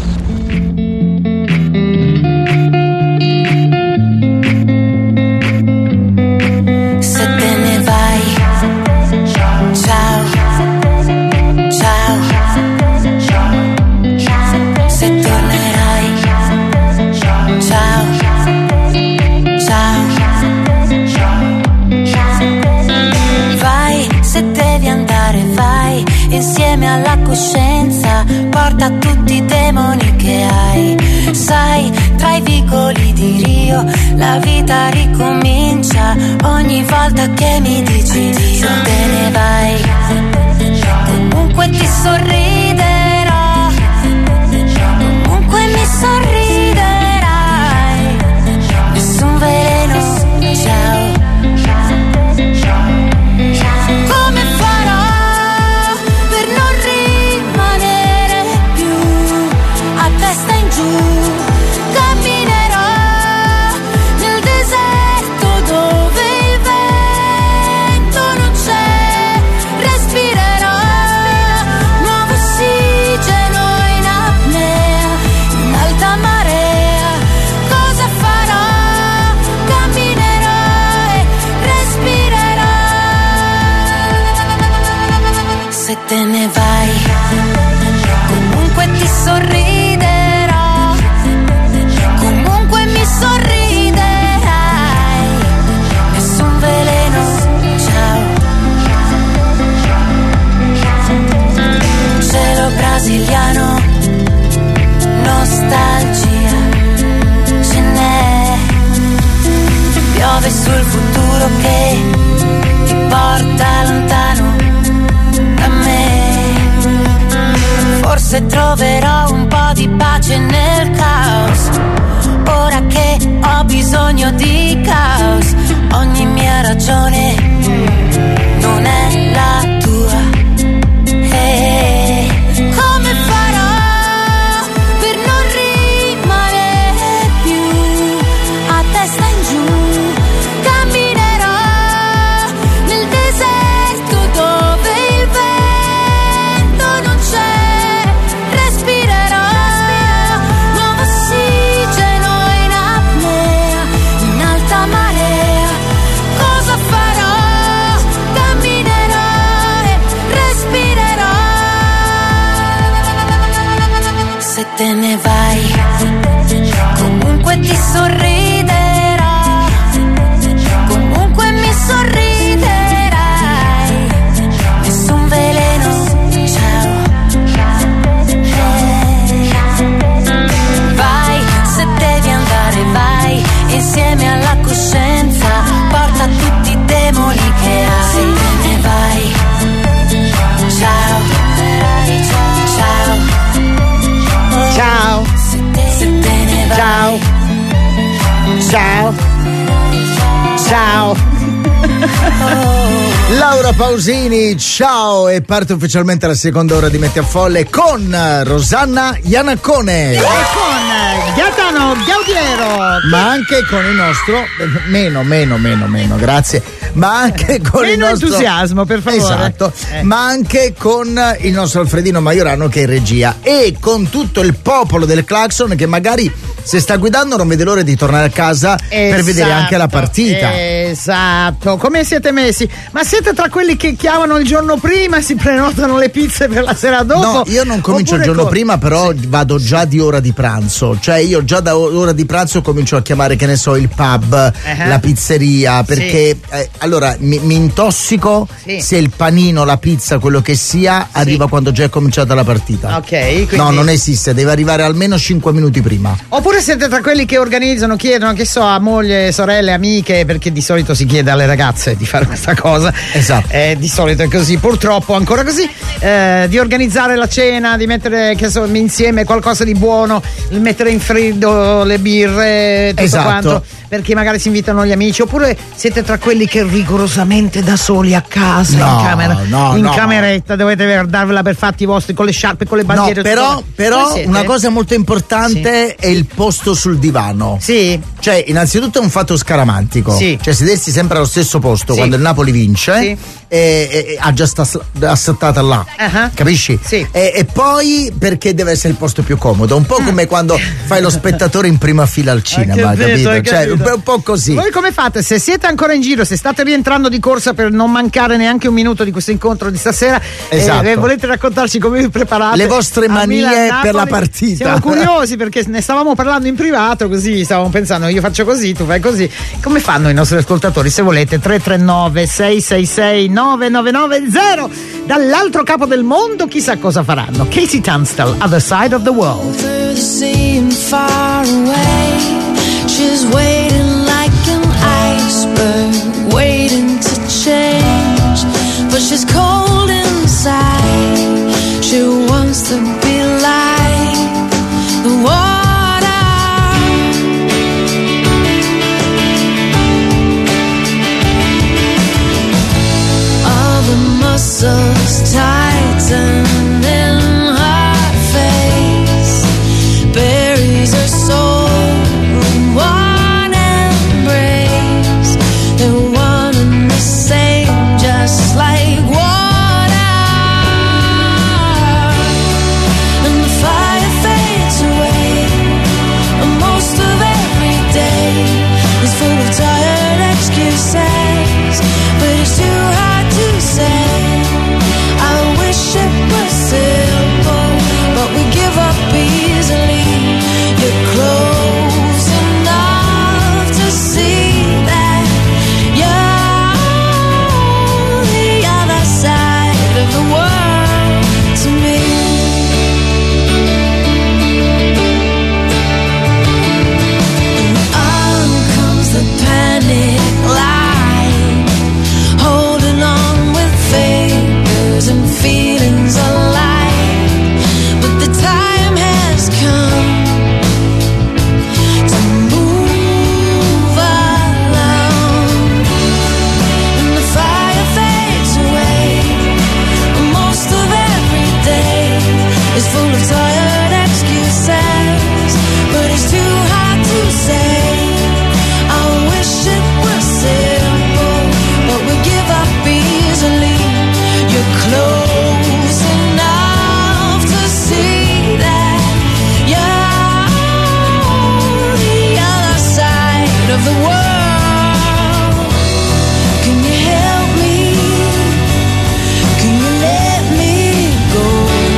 Speaker 6: Se te ne vai, ciao, ciao. Se tornerai, ciao, ciao. Vai, se devi andare, vai. Insieme alla coscienza, porta tutti i demoni che hai. Sai, tra i vicoli di Rio, la vita ricomincia ogni volta che mi dici se te ne vai. Comunque
Speaker 4: comunque ti sorriderò, comunque mi sorriderai, nessun veleno, ciao. Come farò per non rimanere più a testa in giù? Camminerò nel deserto dove il vento non c'è, respirerò nuovo ossigeno in apnea, in alta marea. Cosa farò? Camminerò e respirerò. Se te ne vai, comunque ti sorriderò, comunque mi sorriderai, nessun veleno, ciao. Cielo brasiliano, nostalgia, ce n'è, piove sul futuro che ti porta lontano da me. Forse troverò un po' di pace nel caos, ora che ho bisogno di caos. Ogni mia ragione non è la tua. Come farò per non rimanere più a testa in giù? Camminerò nel deserto dove il vento non c'è, respirerò nuovo ossigeno in apnea, in alta marea. Cosa farò? Camminerò e respirerò. Se te ne vai, comunque ti sorriderò, comunque mi sorriderai, nessun veleno, ciao. Vai, se devi andare vai, insieme alla coscienza, porta tutti i demoni che hai. Se te ne vai, ciao, ciao.
Speaker 1: Ciao.
Speaker 4: Se te ne vai,
Speaker 1: Ciao. Ciao. Ciao.
Speaker 2: Laura Pausini, ciao, e parte ufficialmente la seconda ora di Metti a Folle con Rosanna Iannaccone.
Speaker 1: E con Gaetano Gaudiero.
Speaker 2: Ma anche con il nostro meno, grazie. Ma anche con il
Speaker 1: Meno
Speaker 2: nostro
Speaker 1: entusiasmo, per favore.
Speaker 2: Esatto. Ma anche con il nostro Alfredino Maiorano che è in regia, e con tutto il popolo del Claxon che magari se sta guidando non vede l'ora di tornare a casa per vedere anche la partita.
Speaker 1: Esatto. Come siete messi? Ma siete tra quelli che chiamano il giorno prima, si prenotano le pizze per la sera dopo?
Speaker 2: No, io non comincio il giorno prima, però vado già di ora di pranzo. Cioè io già da ora di pranzo comincio a chiamare, che ne so, il pub, la pizzeria, perché allora mi intossico se il panino, la pizza, quello che sia, arriva quando già è cominciata la partita.
Speaker 1: Ok, quindi...
Speaker 2: No, non esiste, deve arrivare almeno 5 minuti prima.
Speaker 1: Oppure siete tra quelli che organizzano, chiedono, che so, a moglie, sorelle, amiche, perché di solito si chiede alle ragazze di fare questa cosa.
Speaker 2: Esatto.
Speaker 1: Di solito è così, purtroppo ancora così, di organizzare la cena, di mettere, che so, insieme qualcosa di buono, mettere in frigo le birre, tutto quanto, perché magari si invitano gli amici. Oppure siete tra quelli che rigorosamente da soli a casa, in camera, in cameretta, dovete darvela per fatti vostri, con le sciarpe, con le bandiere.
Speaker 2: No, però una cosa molto importante è il posto sul divano.
Speaker 1: Sì.
Speaker 2: Cioè, innanzitutto è un fatto scaramantico.
Speaker 1: Sì.
Speaker 2: Cioè, sedersi sempre allo stesso posto quando il Napoli vince, ha già assettata là. Capisci?
Speaker 1: Sì.
Speaker 2: E poi perché deve essere il posto più comodo, un po' come quando fai lo spettatore in prima fila al cinema, capito? Cioè, un po' così.
Speaker 1: Voi come fate? Se siete ancora in giro, se state rientrando di corsa per non mancare neanche un minuto di questo incontro di stasera, volete raccontarci come vi preparate?
Speaker 2: Le vostre manie per la partita.
Speaker 1: Siamo curiosi perché ne stavamo parlando in privato, così stavamo pensando, io faccio così, tu fai così. Come fanno i nostri ascoltatori? Se volete 339 666 9990. Dall'altro capo del mondo chissà cosa faranno. Casey Tunstall, Other Side of the World.
Speaker 12: Far away, she's waiting like an iceberg, waiting to change, but she's cold inside. used to be like the water. All the muscles tighten in her face, buries her soul in one embrace. They're one and the same, just like water. And the fire fades away, and most of every day is full of tired excuses, but it's too hard to say. I wish it was simple, but we give up easily. You're close enough to see that you're the other side of the world to me. And on comes the panic line, holding on with fingers and feelings alive. But the time has come to move along, and the fire fades away. Most of every day is full of tired excuses, but it's too hard to say. I wish it was simple, but we give up easily. You're close enough to see that you're the other side of the world. Can you help me? Can you let me go?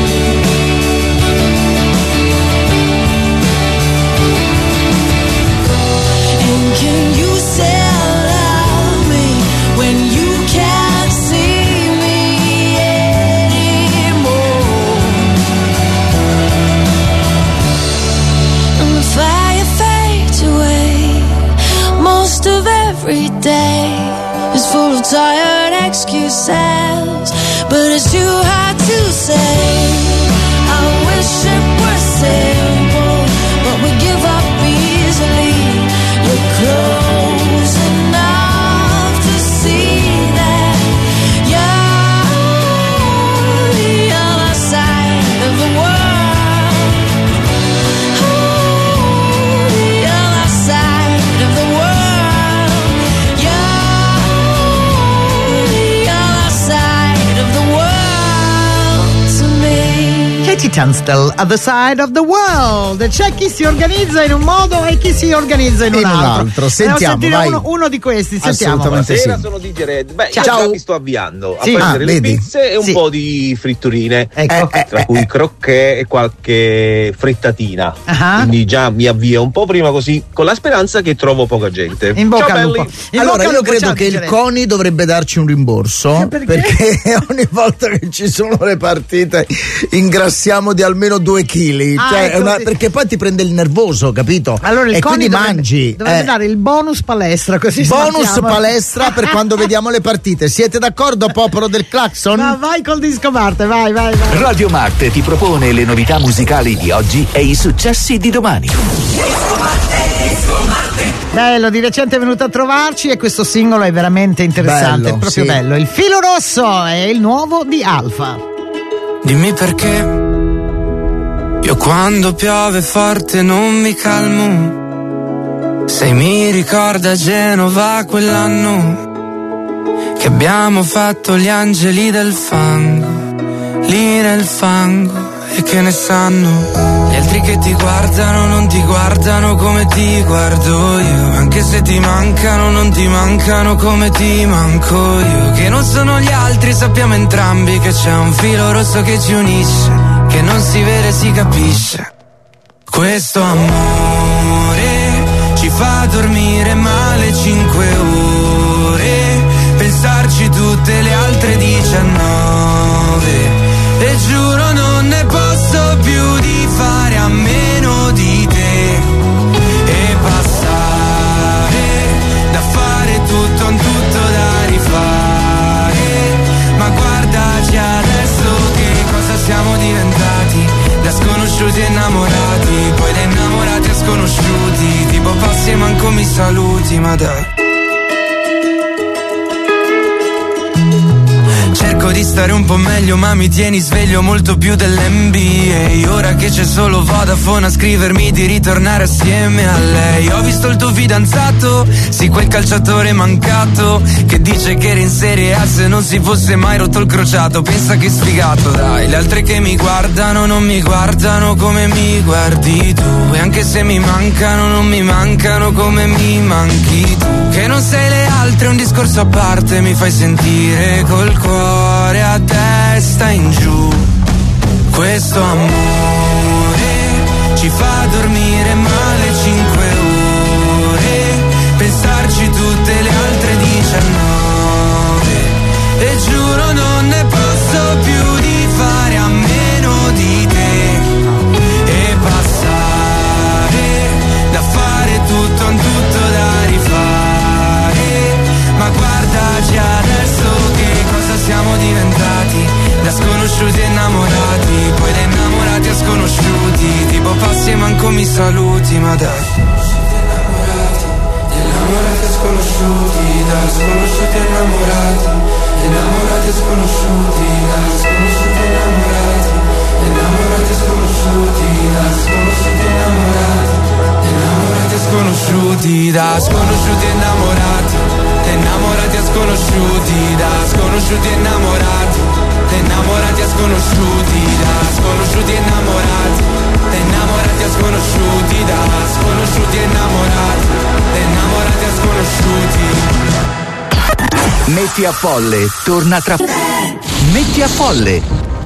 Speaker 12: And can you still love me when you can't see me anymore? And the fire fades away. Most of every day is full of tired excuses, but it's too hard to say. I wish it were simple, but we give up easily. You're close enough to see that you're the other side of the world. The other side of the world. You're the other side of the world to me.
Speaker 1: Katie Tunstall, Other Side of the World. C'è chi si organizza in un modo e chi si organizza in un altro.
Speaker 2: Sentiamo,
Speaker 1: Andiamo a sentire
Speaker 2: vai.
Speaker 1: uno di questi. Sentiamo.
Speaker 2: Assolutamente sì.
Speaker 13: Buonasera, sono DJ Red. Beh, io
Speaker 1: Ciao.
Speaker 13: già mi sto avviando a
Speaker 1: Sì.
Speaker 13: prendere le
Speaker 2: vedi?
Speaker 13: pizze e un
Speaker 1: Sì.
Speaker 13: po' di fritturine,
Speaker 1: Ecco.
Speaker 13: tra cui crocchè e qualche frittatina.
Speaker 1: Ah.
Speaker 13: Quindi già mi avvio un po' prima, così con la speranza che trovo poca gente.
Speaker 1: In bocca
Speaker 13: Ciao
Speaker 1: al
Speaker 13: belli.
Speaker 1: lupo. In
Speaker 2: Allora
Speaker 1: bocca al
Speaker 2: io
Speaker 1: lupo,
Speaker 2: credo
Speaker 1: ciao,
Speaker 2: che il
Speaker 1: DJ Red.
Speaker 2: CONI dovrebbe darci un rimborso, perché ogni volta che ci sono le partite ingrassiamo di almeno 2 chili,
Speaker 1: Ah,
Speaker 2: cioè,
Speaker 1: ecco, sì.
Speaker 2: perché poi ti prende il nervoso, capito?
Speaker 1: Allora il
Speaker 2: e
Speaker 1: CONI
Speaker 2: quindi
Speaker 1: dovrebbe-
Speaker 2: mangi.
Speaker 1: Dovrebbe dare il bonus palestra, così
Speaker 2: Bonus
Speaker 1: smattiamo.
Speaker 2: palestra per quando vediamo le partite. Siete d'accordo, popolo del Clacson?
Speaker 1: Ma vai col disco Marte, vai.
Speaker 3: Radio Marte ti propone le novità musicali di oggi e i successi di domani.
Speaker 1: Bello, di recente è venuto a trovarci e questo singolo è veramente interessante,
Speaker 2: Bello,
Speaker 1: è proprio
Speaker 2: sì.
Speaker 1: bello. Il filo rosso è il nuovo di Alfa.
Speaker 11: Dimmi perché io quando piove forte non mi calmo. Se mi ricorda Genova quell'anno che abbiamo fatto gli angeli del fango, lì nel fango, e che ne sanno gli altri che ti guardano, non ti guardano come ti guardo io, anche se ti mancano, non ti mancano come ti manco io, che non sono gli altri, sappiamo entrambi che c'è un filo rosso che ci unisce, che non si vede, si capisce. Questo amore ci fa dormire male 5 ore, pensarci tutte le altre 19, e giuro non ne posso più di fare a meno di te, e passare da fare tutto a un tutto da rifare, ma guardaci adesso che cosa siamo diventati.
Speaker 14: diventati da sconosciuti innamorati, poi da innamorati a sconosciuti, tipo passi e manco mi saluti, ma dai. Cerco di stare un po' meglio ma mi tieni sveglio molto più dell'NBA. Ora che c'è solo Vodafone a scrivermi di ritornare assieme a lei. Ho visto il tuo fidanzato, sì quel calciatore mancato, che dice che era in Serie A se non si fosse mai rotto il crociato. Pensa che sfigato, dai. Le altre che mi guardano non mi guardano come mi guardi tu, e anche se mi mancano non mi mancano come mi manchi tu. Che non sei le altre, un discorso a parte, mi fai sentire col cuore a testa in giù. Questo amore ci fa dormire male 5 ore, pensarci tutte le altre 19, e giuro non ne posso più di fare a meno di te, e passare da fare tutto a un tutto da rifare. Ma guardaci adesso che cosa siamo diventati, da sconosciuti innamorati, poi da innamorati a sconosciuti, tipo passi e manco mi saluti, ma dai. Innamorati e sconosciuti, da sconosciuti innamorati, innamorati e sconosciuti, da sconosciuti innamorati, innamorati e sconosciuti, da sconosciuti innamorati, innamorati e sconosciuti, da sconosciuti innamorati, innamorati e sconosciuti, da sconosciuti innamorati, innamorati e sconosciuti, da sconosciuti innamorati, innamorati e sconosciuti, da sconosciuti innamorati, innamorati e sconosciuti.
Speaker 3: Metti a Folle torna tra. Metti a Folle.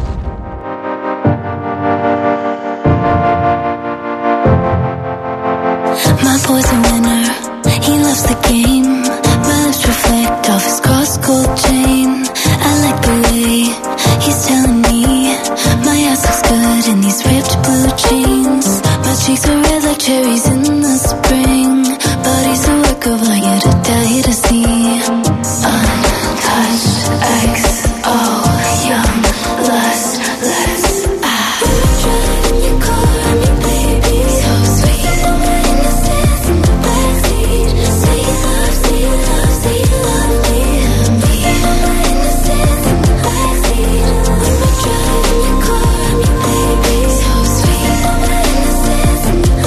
Speaker 15: My boy's a winner, he loves the game. My lips reflect off his cross gold chain. I like the way he's telling me my ass looks good in these ripped blue jeans. My cheeks are red like cherries in the spring. Body's a work of art, you're to die to see. Untouched XO, young, lustless. Driving your car, me baby, so sweet. Innocence in the backseat. Say you love, say you love, say you love me. Innocence in the backseat. When we're driving your car, me baby, so sweet. Innocence in the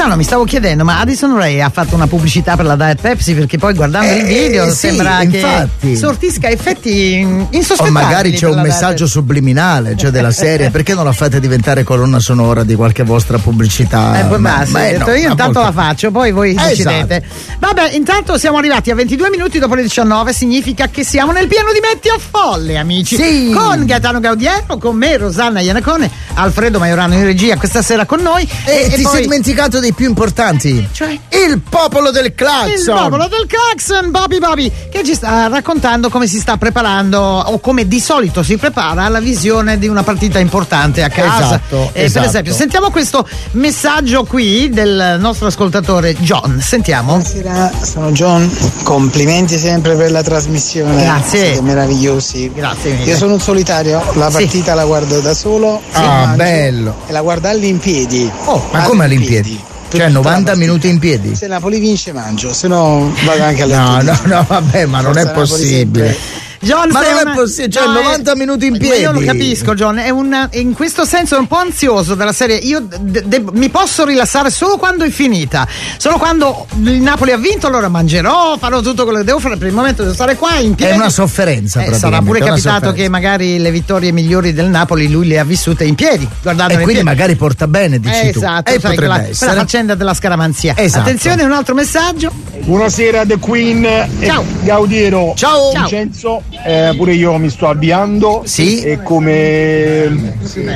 Speaker 1: No, mi stavo chiedendo, ma Addison Rae ha fatto una pubblicità per la Diet Pepsi? Perché poi guardando il video sembra che sortisca effetti insospettabili.
Speaker 2: O magari c'è un messaggio subliminale, cioè della serie, perché non la fate diventare colonna sonora di qualche vostra pubblicità?
Speaker 1: Io intanto la faccio, poi voi decidete. Vabbè, intanto siamo arrivati a 22 minuti dopo le 19, significa che siamo nel pieno di Metti a Folle, amici.
Speaker 2: Sì.
Speaker 1: Con Gaetano Gaudiero, con me, Rosanna Iannacone, Alfredo Maiorano in regia questa sera con noi.
Speaker 2: E ti sei dimenticato dei più importanti,
Speaker 1: cioè
Speaker 2: il popolo del Claxon.
Speaker 1: Il popolo del Claxon, Bobby, che ci sta raccontando come si sta preparando o come di solito si prepara alla visione di una partita importante a casa.
Speaker 2: Esatto.
Speaker 1: Per esempio, sentiamo questo messaggio qui del nostro ascoltatore John. Sentiamo.
Speaker 16: Buonasera, sono John. Complimenti sempre per la trasmissione.
Speaker 1: Grazie.
Speaker 16: Siete meravigliosi.
Speaker 1: Grazie mille.
Speaker 16: Io sono un solitario, la partita la guardo da solo.
Speaker 2: Bello.
Speaker 16: E la guardo all'impiedi.
Speaker 2: Ma come all'impiedi? Cioè 90 minuti in piedi?
Speaker 16: Se Napoli vince mangio, se no vado anche a letto.
Speaker 2: No, vabbè, ma non è possibile.
Speaker 1: John,
Speaker 2: ma non è possibile, cioè 90 minuti in piedi.
Speaker 1: Io lo capisco, John, è in questo senso è un po' ansioso della serie. Io mi posso rilassare solo quando è finita, solo quando il Napoli ha vinto, allora mangerò, farò tutto quello che devo fare. Per il momento devo stare qua in piedi.
Speaker 2: È una sofferenza,
Speaker 1: sarà pure capitato che magari le vittorie migliori del Napoli lui le ha vissute in piedi, guardando.
Speaker 2: E quindi magari porta bene, dici tu.
Speaker 1: Esatto, sai, quella faccenda della scaramanzia.
Speaker 2: Esatto.
Speaker 1: Attenzione, un altro messaggio.
Speaker 9: Buonasera The Queen e Gaudiero.
Speaker 2: Ciao.
Speaker 9: Vincenzo, pure io mi sto avviando.
Speaker 2: Sì.
Speaker 9: E come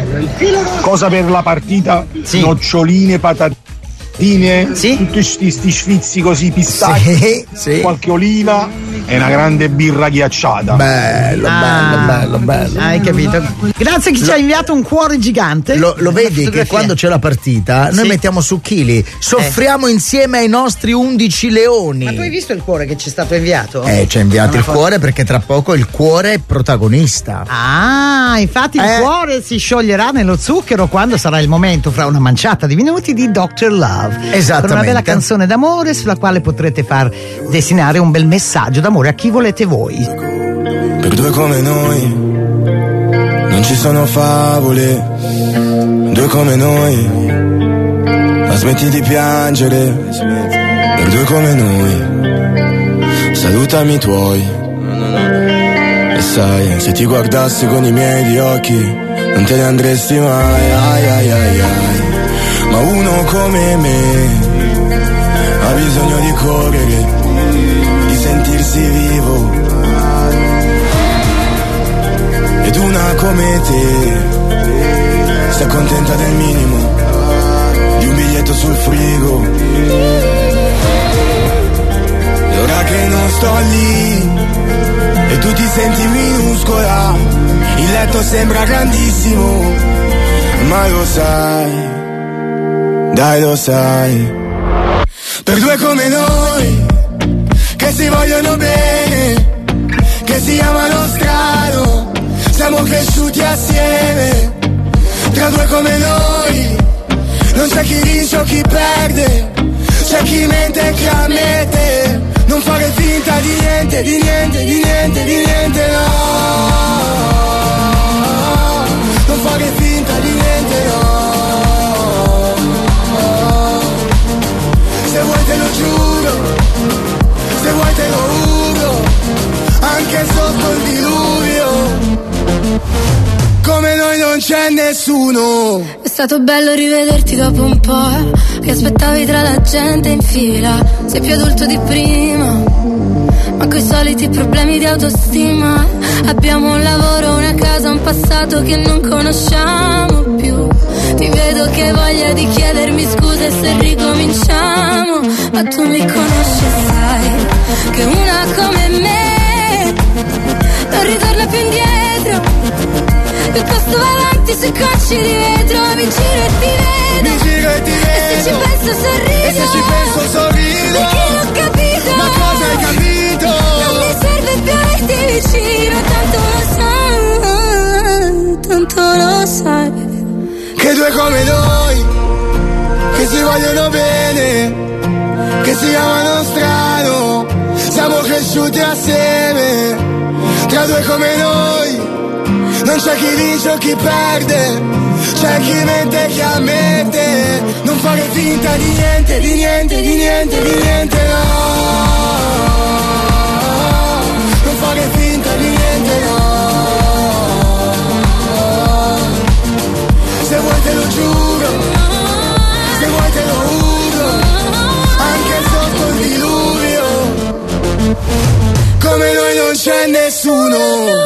Speaker 9: cosa per la partita, noccioline, patatine, tutti sti sfizi così, pistacchi, qualche oliva e una grande birra ghiacciata.
Speaker 2: Bello.
Speaker 1: Hai capito? Grazie a chi ci ha inviato un cuore gigante.
Speaker 2: Lo vedi che quando c'è la partita noi mettiamo su chili, soffriamo insieme ai nostri 11 leoni.
Speaker 1: Ma tu hai visto il cuore che ci è stato inviato?
Speaker 2: Ci ha inviato il cuore perché tra poco il cuore è protagonista.
Speaker 1: Infatti il cuore si scioglierà nello zucchero quando sarà il momento, fra una manciata di minuti, di Dr. Love.
Speaker 2: Esattamente.
Speaker 1: Con una bella canzone d'amore sulla quale potrete far destinare un bel messaggio d'amore a chi volete voi.
Speaker 11: Per due come noi non ci sono favole, due come noi, ma smetti di piangere. Per due come noi, salutami i tuoi. E sai, se ti guardassi con i miei occhi non te ne andresti mai, ai. Ma uno come me ha bisogno di correre, di sentirsi vivo. Ed una come te si accontenta del minimo, di un biglietto sul frigo. E ora che non sto lì e tu ti senti minuscola, il letto sembra grandissimo, ma lo sai, dai lo sai. Per due come noi, che si vogliono bene, che si amano strano, siamo cresciuti assieme. Tra due come noi, non c'è chi vince o chi perde, c'è chi mente e chi ammette. Non fare finta di niente, no. Non fare finta di niente, no. Se vuoi te lo giuro, se vuoi te lo giuro, anche sotto il diluvio, come noi non c'è nessuno.
Speaker 6: È stato bello rivederti dopo un po', che aspettavi tra la gente in fila, sei più adulto di prima, ma coi soliti problemi di autostima. Abbiamo un lavoro, una casa, un passato che non conosciamo più. Ti vedo che hai voglia di chiedermi scusa se ricominciamo, ma tu mi conosci e sai che una come me non ritorna più indietro. Piuttosto va avanti sui cocci di vetro, mi giro e ti vedo, e se ci penso sorrido, perché l'ho capito.
Speaker 11: Ma cosa hai capito?
Speaker 6: Non mi serve più averti vicino, tanto lo sai.
Speaker 11: Che due come noi, che si vogliono bene, che si amano strano, siamo cresciuti assieme. Tra due come noi,
Speaker 5: Non c'è chi vince o chi perde, c'è chi mente e chi ammette. Non fare finta di niente, di niente, di niente, di niente, no. Non fare finta di niente, no. Se vuoi te lo giuro, se vuoi te lo giuro, anche sotto il diluvio, come noi non c'è nessuno.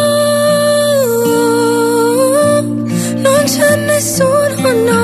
Speaker 12: Non c'è nessuno, no.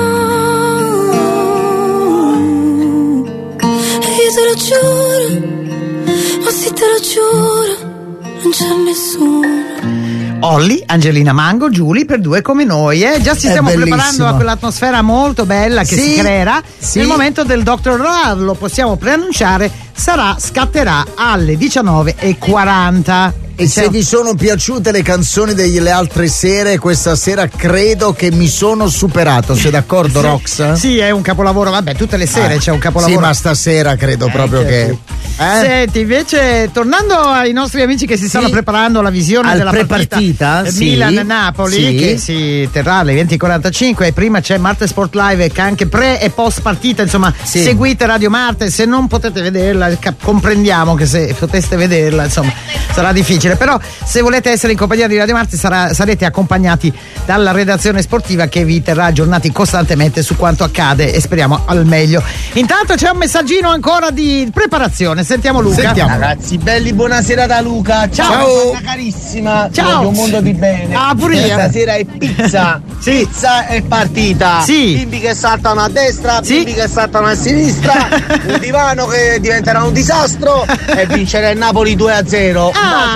Speaker 12: E io te lo giuro, ma sì te lo giuro, non c'è nessuno.
Speaker 1: Olli, Angelina Mango, Giulia per due come noi, Già ci stiamo preparando a quell'atmosfera molto bella che si creerà nel momento del Dr. Love, lo possiamo preannunciare, scatterà alle 19:40.
Speaker 2: E se vi sono piaciute le canzoni delle altre sere, questa sera credo che mi sono superato. Sei d'accordo, Rox?
Speaker 1: Sì, è un capolavoro. Vabbè, tutte le sere c'è un capolavoro.
Speaker 2: Sì, ma stasera credo proprio che.
Speaker 1: Senti, invece, tornando ai nostri amici che si stanno preparando alla visione della partita Milan-Napoli, che si terrà alle 20:45. E prima c'è Marte Sport Live, che anche pre e post partita, insomma, seguite Radio Marte. Se non potete vederla, comprendiamo che se poteste vederla, insomma, sarà difficile. Però se volete essere in compagnia di Radio Marte sarete accompagnati dalla redazione sportiva che vi terrà aggiornati costantemente su quanto accade e speriamo al meglio. Intanto c'è un messaggino ancora di preparazione, sentiamo Luca.
Speaker 17: Ragazzi belli, buonasera da Luca. Ciao carissima.
Speaker 1: Ciao.
Speaker 17: Un mondo di bene.
Speaker 1: Pure io.
Speaker 17: Stasera è pizza. Pizza e partita. Bimbi che saltano a destra, bimbi che saltano a sinistra, un divano che diventerà un disastro e vincerà il Napoli 2-0.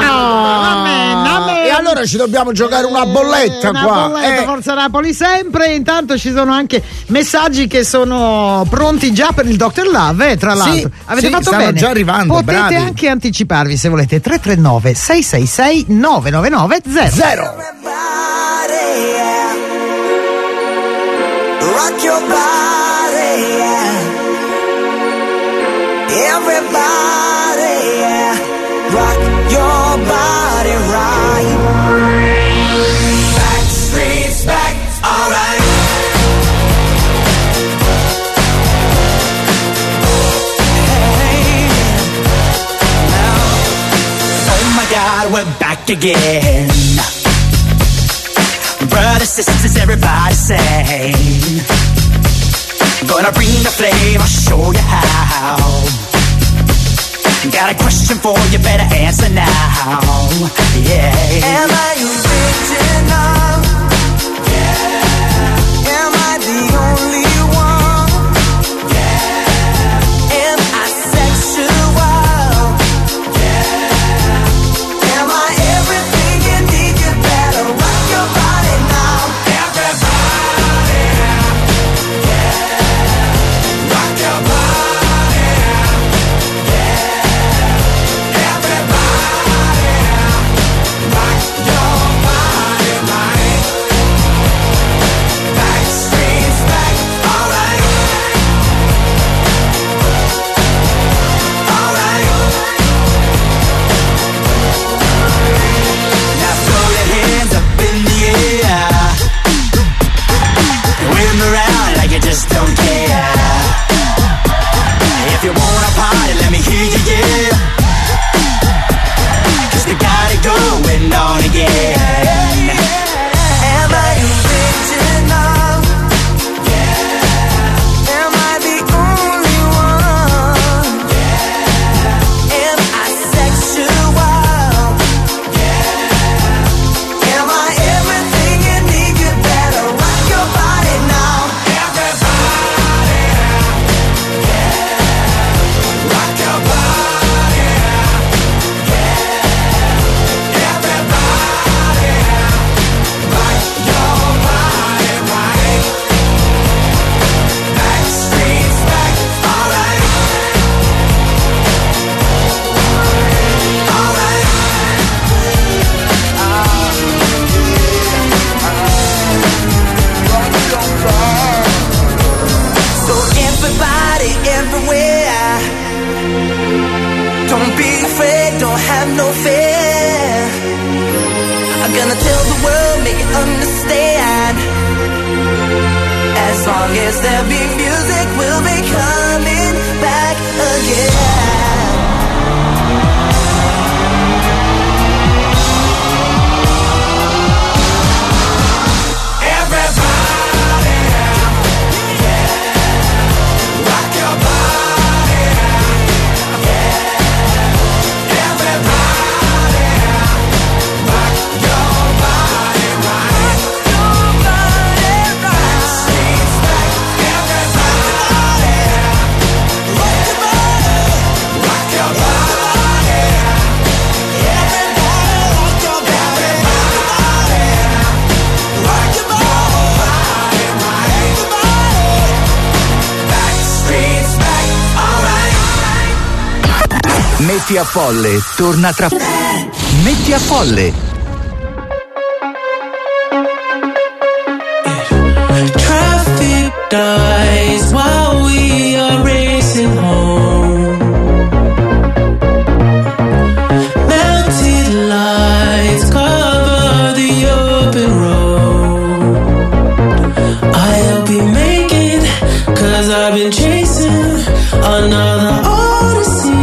Speaker 2: E allora ci dobbiamo giocare una bolletta qua.
Speaker 1: Bolletta, Forza Napoli sempre. Intanto ci sono anche messaggi che sono pronti già per il Dr. Love, tra l'altro. Avete fatto
Speaker 2: stanno
Speaker 1: bene.
Speaker 2: già arrivando,
Speaker 1: potete
Speaker 2: bravi.
Speaker 1: anche anticiparvi se volete. 339 666 9990.
Speaker 5: Rock your body, yeah. Everybody, yeah. Rock your body right. Back streets back, alright. Hey, now, oh my God, we're back again. Brothers, sisters, everybody sing. Gonna bring the flame, I'll show you how. Got a question for you, better answer now. Yeah. Am I original? Yeah. Am I the only one? Yeah. Am I sexual? Yeah. Am I everything you need? You better rock your body now. Everybody, yeah. Rock your body, yeah. Everybody, rock Not gonna tell the world, make it understand. As long as there be music, we'll be coming back again.
Speaker 3: Metti a Folle torna tra. Metti a Folle.
Speaker 12: Traffic dies while we are racing home. Melted lights cover the open road. I'll be making, 'cause I've been chasing another odyssey.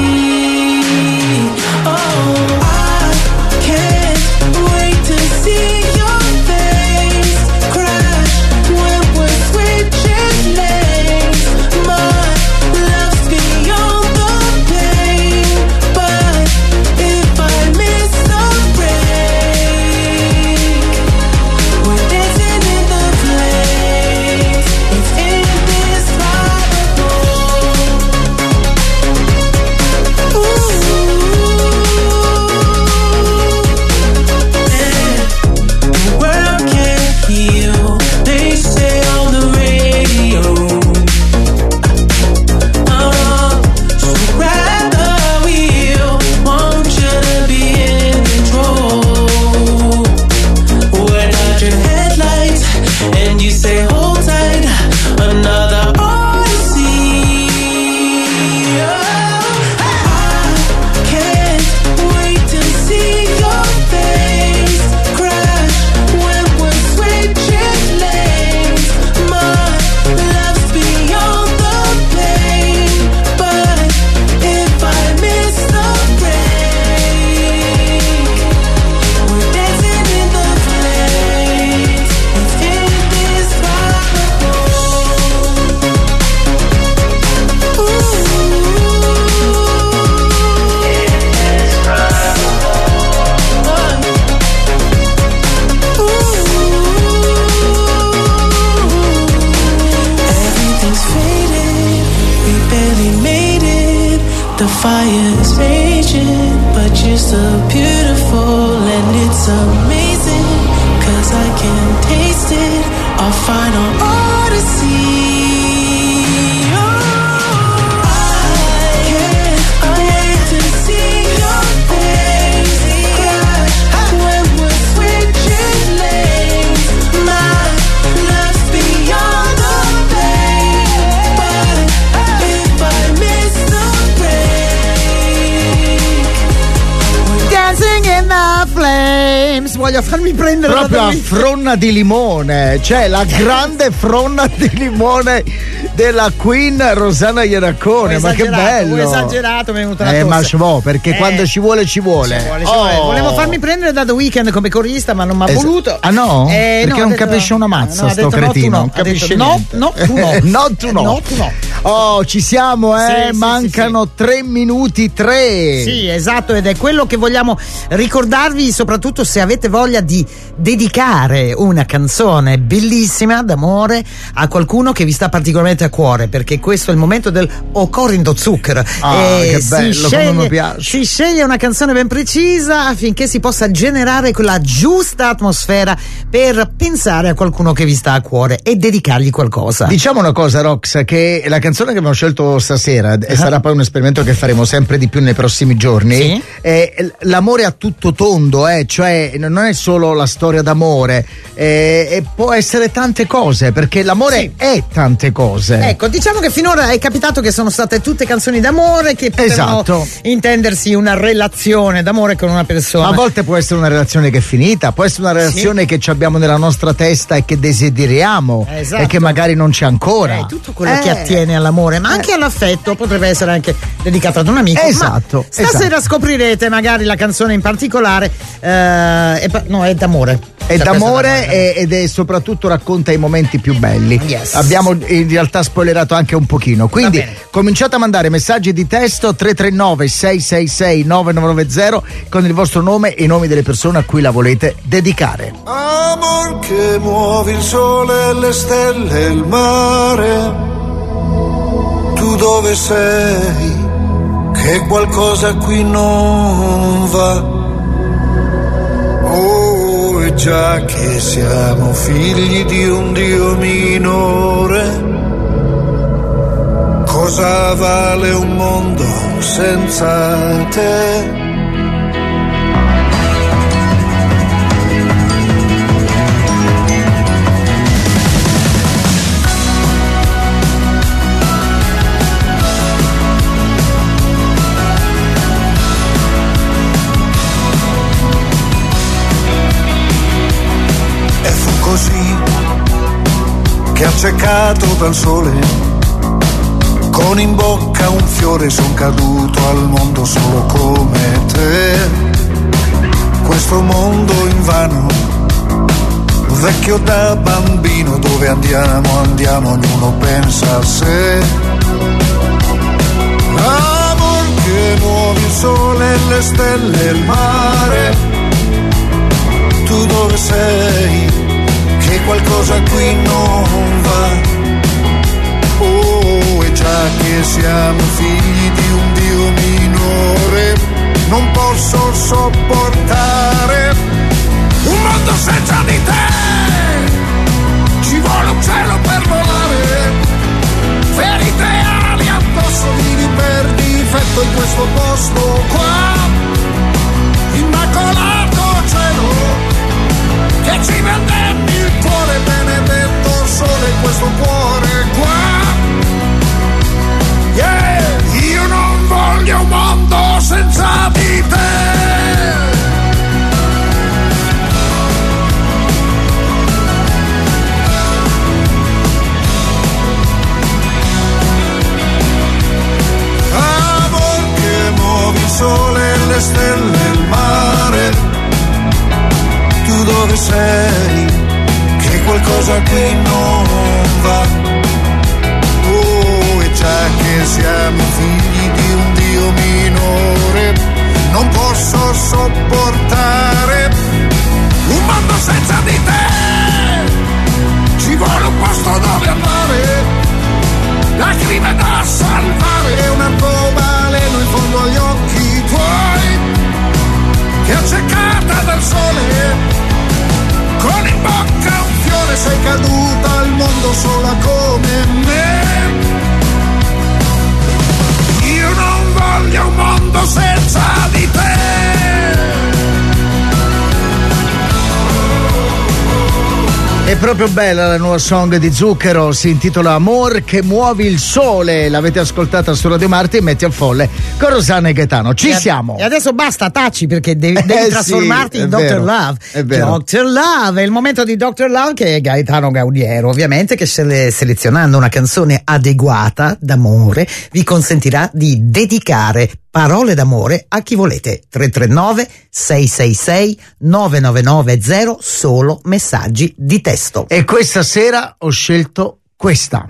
Speaker 12: Fire's raging, but you're so beautiful and it's amazing, 'cause I can taste it, our final odyssey.
Speaker 1: Voglio farmi prendere
Speaker 2: proprio a fronna di limone, cioè la grande fronna di limone della Queen Rosanna Iannacone. Ma che bello!
Speaker 1: Ho esagerato, mi è venuta la tosse.
Speaker 2: Ma ci vuole, perché quando ci vuole ci vuole.
Speaker 1: Ci vuole. Volevo farmi prendere da The Weeknd come corista, ma non mi ha voluto.
Speaker 2: Ah no? Perché non capisce una mazza sto cretino.
Speaker 1: Non capisce niente. No, tu no.
Speaker 2: No, tu no. Oh, ci siamo, mancano 3 minuti 3.
Speaker 1: Sì, esatto, ed è quello che vogliamo ricordarvi, soprattutto se avete voglia di dedicare una canzone bellissima d'amore a qualcuno che vi sta particolarmente a cuore, perché questo è il momento del Okorindo Zucker.
Speaker 2: Che bello, come mi piace.
Speaker 1: Si sceglie una canzone ben precisa affinché si possa generare quella giusta atmosfera per pensare a qualcuno che vi sta a cuore e dedicargli qualcosa.
Speaker 2: Diciamo una cosa, Rox, che la canzone che abbiamo scelto stasera e sarà poi un esperimento che faremo sempre di più nei prossimi giorni,
Speaker 1: sì?
Speaker 2: È l'amore a tutto tondo, cioè non è solo la storia d'amore, può essere tante cose, perché l'amore è tante cose.
Speaker 1: Ecco, diciamo che finora è capitato che sono state tutte canzoni d'amore che potevano intendersi una relazione d'amore con una persona.
Speaker 2: A volte può essere una relazione che è finita, può essere una relazione che ci abbiamo nella nostra testa e che desideriamo e che magari non c'è ancora.
Speaker 1: Tutto quello che attiene all'amore, ma anche all'affetto, potrebbe essere anche dedicato ad un amico.
Speaker 2: Esatto.
Speaker 1: Stasera scoprirete magari la canzone in particolare, è d'amore.
Speaker 2: È d'amore ed è soprattutto racconta i momenti più belli. Abbiamo in realtà spoilerato anche un pochino, quindi cominciate a mandare messaggi di testo 339 666 9990 con il vostro nome e i nomi delle persone a cui la volete dedicare.
Speaker 7: Amor che muovi il sole, le stelle e il mare, tu dove sei? Che qualcosa qui non va. Oh, e già che siamo figli di un Dio minore, cosa vale un mondo senza te? Così che accecato dal sole, con in bocca un fiore, son caduto al mondo solo come te. Questo mondo invano, vecchio da bambino, dove andiamo, ognuno pensa a sé. Amor che muovi il sole, le stelle e il mare, tu dove sei? Che qualcosa qui non va. Oh, e già che siamo figli di un Dio minore, non posso sopportare un mondo senza di te. Ci vuole un cielo per volare, ferite ali addosso, vivi per difetto in questo posto qua, immacolato cielo che ci vendevi il cuore, benedetto sole, questo cuore qua. Yeah, io non voglio un mondo senza di te. Amor che muovi il sole, le stelle e il mare, tu dove sei? Che qualcosa qui non va. Oh, e già che siamo figli di un Dio minore, non posso sopportare un mondo senza di te. Ci vuole un posto dove andare, lacrime da salvare, un arcobaleno in fondo agli occhi tuoi, che accecata dal sole, con in bocca un fiore, sei caduta al mondo sola come me. Io non voglio un mondo senza di te.
Speaker 2: È proprio bella la nuova song di Zucchero, si intitola Amor che muovi il sole, l'avete ascoltata su Radio Marte, Metti a Folle con Rosanna e Gaetano. Ci siamo.
Speaker 1: E adesso basta, taci, perché devi trasformarti in Dr. Love.
Speaker 2: È vero.
Speaker 1: Dr. Love, è il momento di Dr. Love, che è Gaetano Gaudiero, ovviamente, che selezionando una canzone adeguata d'amore vi consentirà di dedicare parole d'amore a chi volete. 339 666 9990, solo messaggi di testo.
Speaker 2: E questa sera ho scelto questa.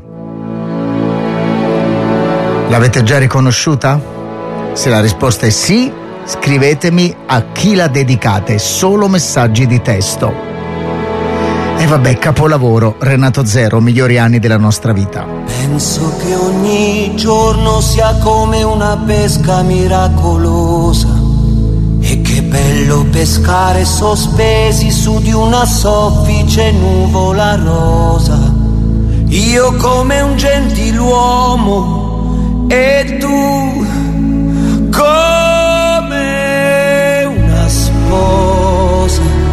Speaker 2: L'avete già riconosciuta? Se la risposta è sì, scrivetemi a chi la dedicate, solo messaggi di testo. E vabbè, capolavoro, Renato Zero, migliori anni della nostra vita.
Speaker 18: Penso che ogni giorno sia come una pesca miracolosa, e che bello pescare sospesi su di una soffice nuvola rosa. Io come un gentiluomo e tu come una sposa.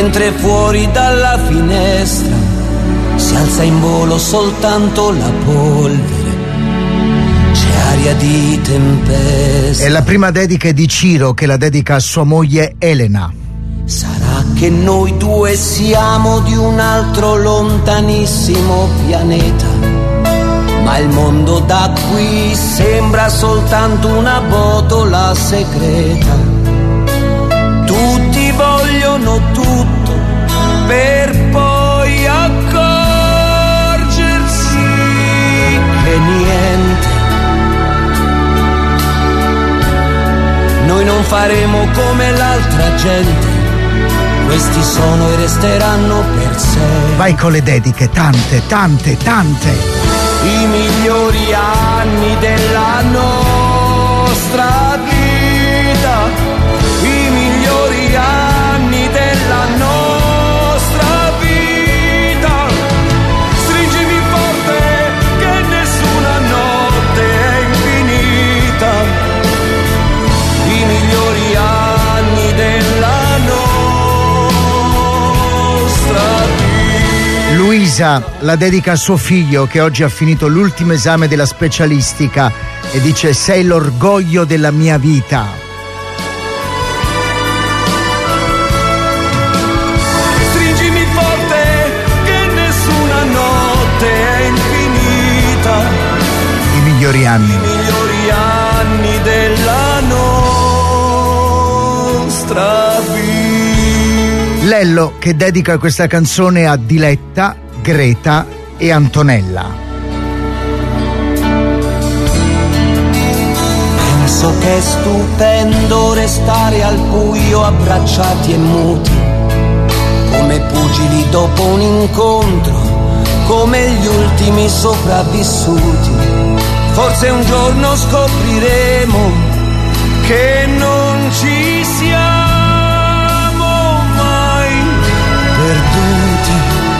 Speaker 18: mentre fuori dalla finestra si alza in volo soltanto la polvere, c'è aria di tempesta.
Speaker 2: E la prima dedica è di Ciro, che la dedica a sua moglie Elena.
Speaker 18: Sarà che noi due siamo di un altro lontanissimo pianeta, ma il mondo da qui sembra soltanto una botola segreta. Tutti vogliono tutto per poi accorgersi che niente. Noi non faremo come l'altra gente, questi sono e resteranno per sempre.
Speaker 2: Vai con le dediche, tante, tante, tante.
Speaker 18: I migliori anni della nostra vita, i migliori anni della nostra vita. Stringimi forte che nessuna notte è infinita. I migliori anni della nostra vita.
Speaker 2: Luisa la dedica a suo figlio, che oggi ha finito l'ultimo esame della specialistica, e dice: sei l'orgoglio della mia vita.
Speaker 18: Stringimi forte che nessuna notte è infinita.
Speaker 2: I migliori anni.
Speaker 18: I migliori anni della nostra vita.
Speaker 2: Lello, che dedica questa canzone a Diletta, Greta e Antonella.
Speaker 18: Penso che è stupendo restare al buio abbracciati e muti, come pugili dopo un incontro, come gli ultimi sopravvissuti. Forse un giorno scopriremo che non ci siamo mai perduti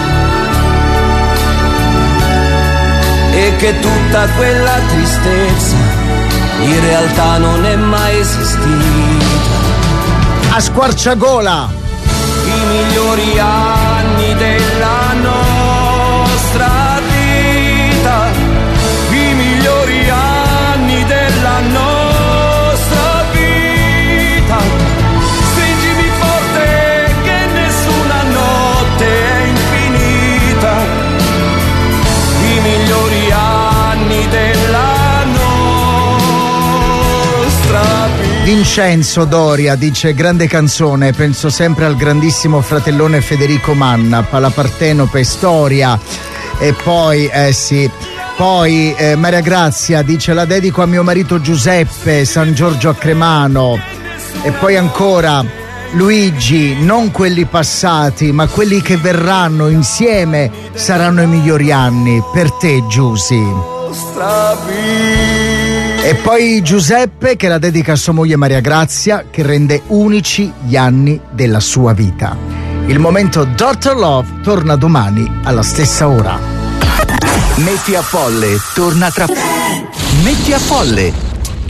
Speaker 18: e che tutta quella tristezza in realtà non è mai esistita.
Speaker 2: A squarciagola.
Speaker 18: I migliori anni della nostra vita, i migliori anni della nostra vita. Stringimi forte che nessuna notte è infinita. I migliori anni della nostra vita.
Speaker 2: Vincenzo Doria dice: grande canzone, penso sempre al grandissimo fratellone Federico Manna, Palapartenope, Storia. E poi poi Maria Grazia dice: la dedico a mio marito Giuseppe, San Giorgio a Cremano. E poi ancora Luigi: non quelli passati ma quelli che verranno, insieme saranno i migliori anni per te, Giusy. E poi Giuseppe, che la dedica a sua moglie Maria Grazia, che rende unici gli anni della sua vita. Il momento Dr. Love torna domani alla stessa ora.
Speaker 3: Metti a Folle torna tra. Metti a Folle.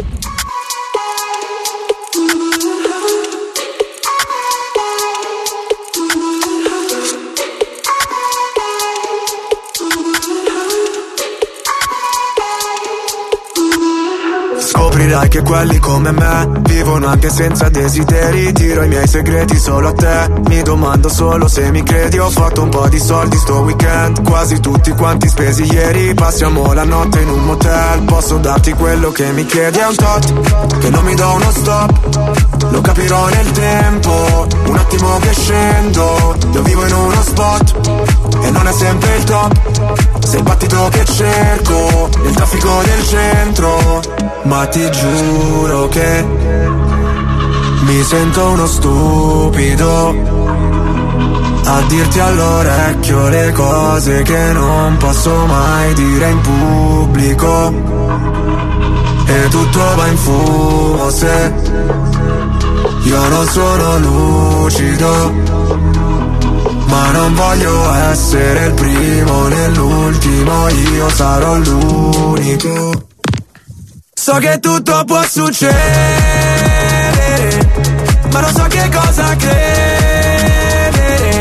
Speaker 11: Scoprirai che quelli come me vivono anche senza desideri. Tiro i miei segreti solo a te. Mi domando solo se mi credi. Ho fatto un po' di soldi sto weekend, quasi tutti quanti spesi ieri. Passiamo la notte in un motel. Posso darti quello che mi chiedi. È un tot che non mi do uno stop. Lo capirò nel tempo. Un attimo che scendo. Io vivo in uno spot e non è sempre il top. Sei il battito che cerco nel traffico del centro. Ma ti giuro che mi sento uno stupido a dirti all'orecchio le cose che non posso mai dire in pubblico. E tutto va in fumo se io non sono lucido. Ma non voglio essere il primo né l'ultimo, io sarò l'unico. So che tutto può succedere, ma non so che cosa credere.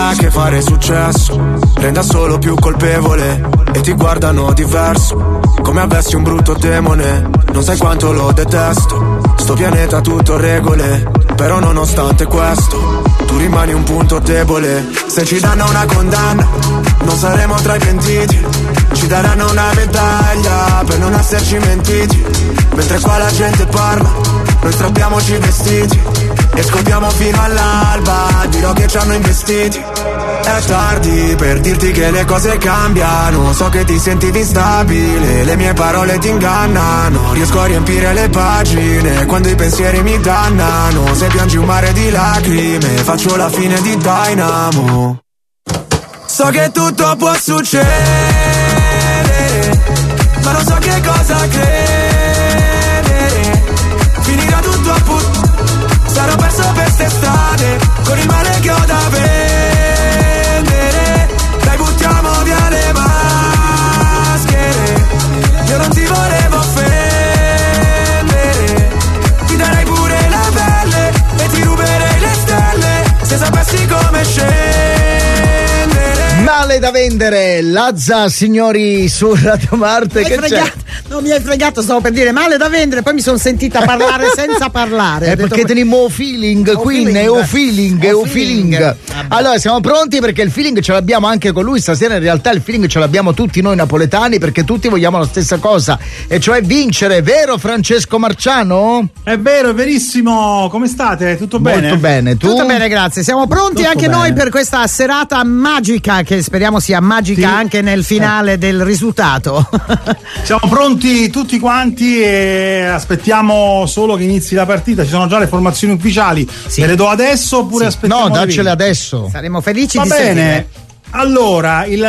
Speaker 11: sembra che fare successo renda solo più colpevole e ti guardano diverso, come avessi un brutto demone. Non sai quanto lo detesto, sto pianeta tutto regole, però nonostante questo tu rimani un punto debole. Se ci danno una condanna non saremo tra i pentiti, ci daranno una medaglia per non esserci mentiti. Mentre qua la gente parla, noi strappiamoci i vestiti e scopriamo fino all'alba, dirò che ci hanno investiti. È tardi per dirti che le cose cambiano, so che ti sentivi instabile, le mie parole ti ingannano, riesco a riempire le pagine quando i pensieri mi dannano. Se piangi un mare di lacrime, faccio la fine di Dynamo. So che tutto può succedere, ma non so che cosa credere. Finirà tutto a sarò perso per ste strade, con il male che ho da vendere. Dai, buttiamo via le maschere, io non ti volevo offendere. Ti darei pure la pelle e ti ruberei le stelle, se sapessi come scendere.
Speaker 2: Male da vendere, Lazza, signori, su Radio Marte. Che c'è?
Speaker 1: Non mi hai fregato, stavo per dire male da vendere, poi mi sono sentita parlare senza parlare.
Speaker 2: È perché teniamo feeling, Queen, è feeling. Allora, siamo pronti perché il feeling ce l'abbiamo anche con lui stasera. In realtà il feeling ce l'abbiamo tutti noi napoletani, perché tutti vogliamo la stessa cosa, e cioè vincere, vero Francesco Marciano?
Speaker 19: È vero, è verissimo. Come state? Tutto bene?
Speaker 2: Molto bene, tu?
Speaker 1: Tutto bene, grazie. Siamo pronti
Speaker 2: Tutto
Speaker 1: anche
Speaker 2: bene.
Speaker 1: noi per questa serata magica, che speriamo sia magica anche nel finale del risultato.
Speaker 19: Siamo pronti tutti quanti e aspettiamo solo che inizi la partita. Ci sono già le formazioni ufficiali. Ve le do adesso oppure aspettiamo?
Speaker 2: No, daccele adesso.
Speaker 1: Saremo felici
Speaker 19: Va
Speaker 1: di
Speaker 19: bene.
Speaker 1: sentire.
Speaker 19: Allora, il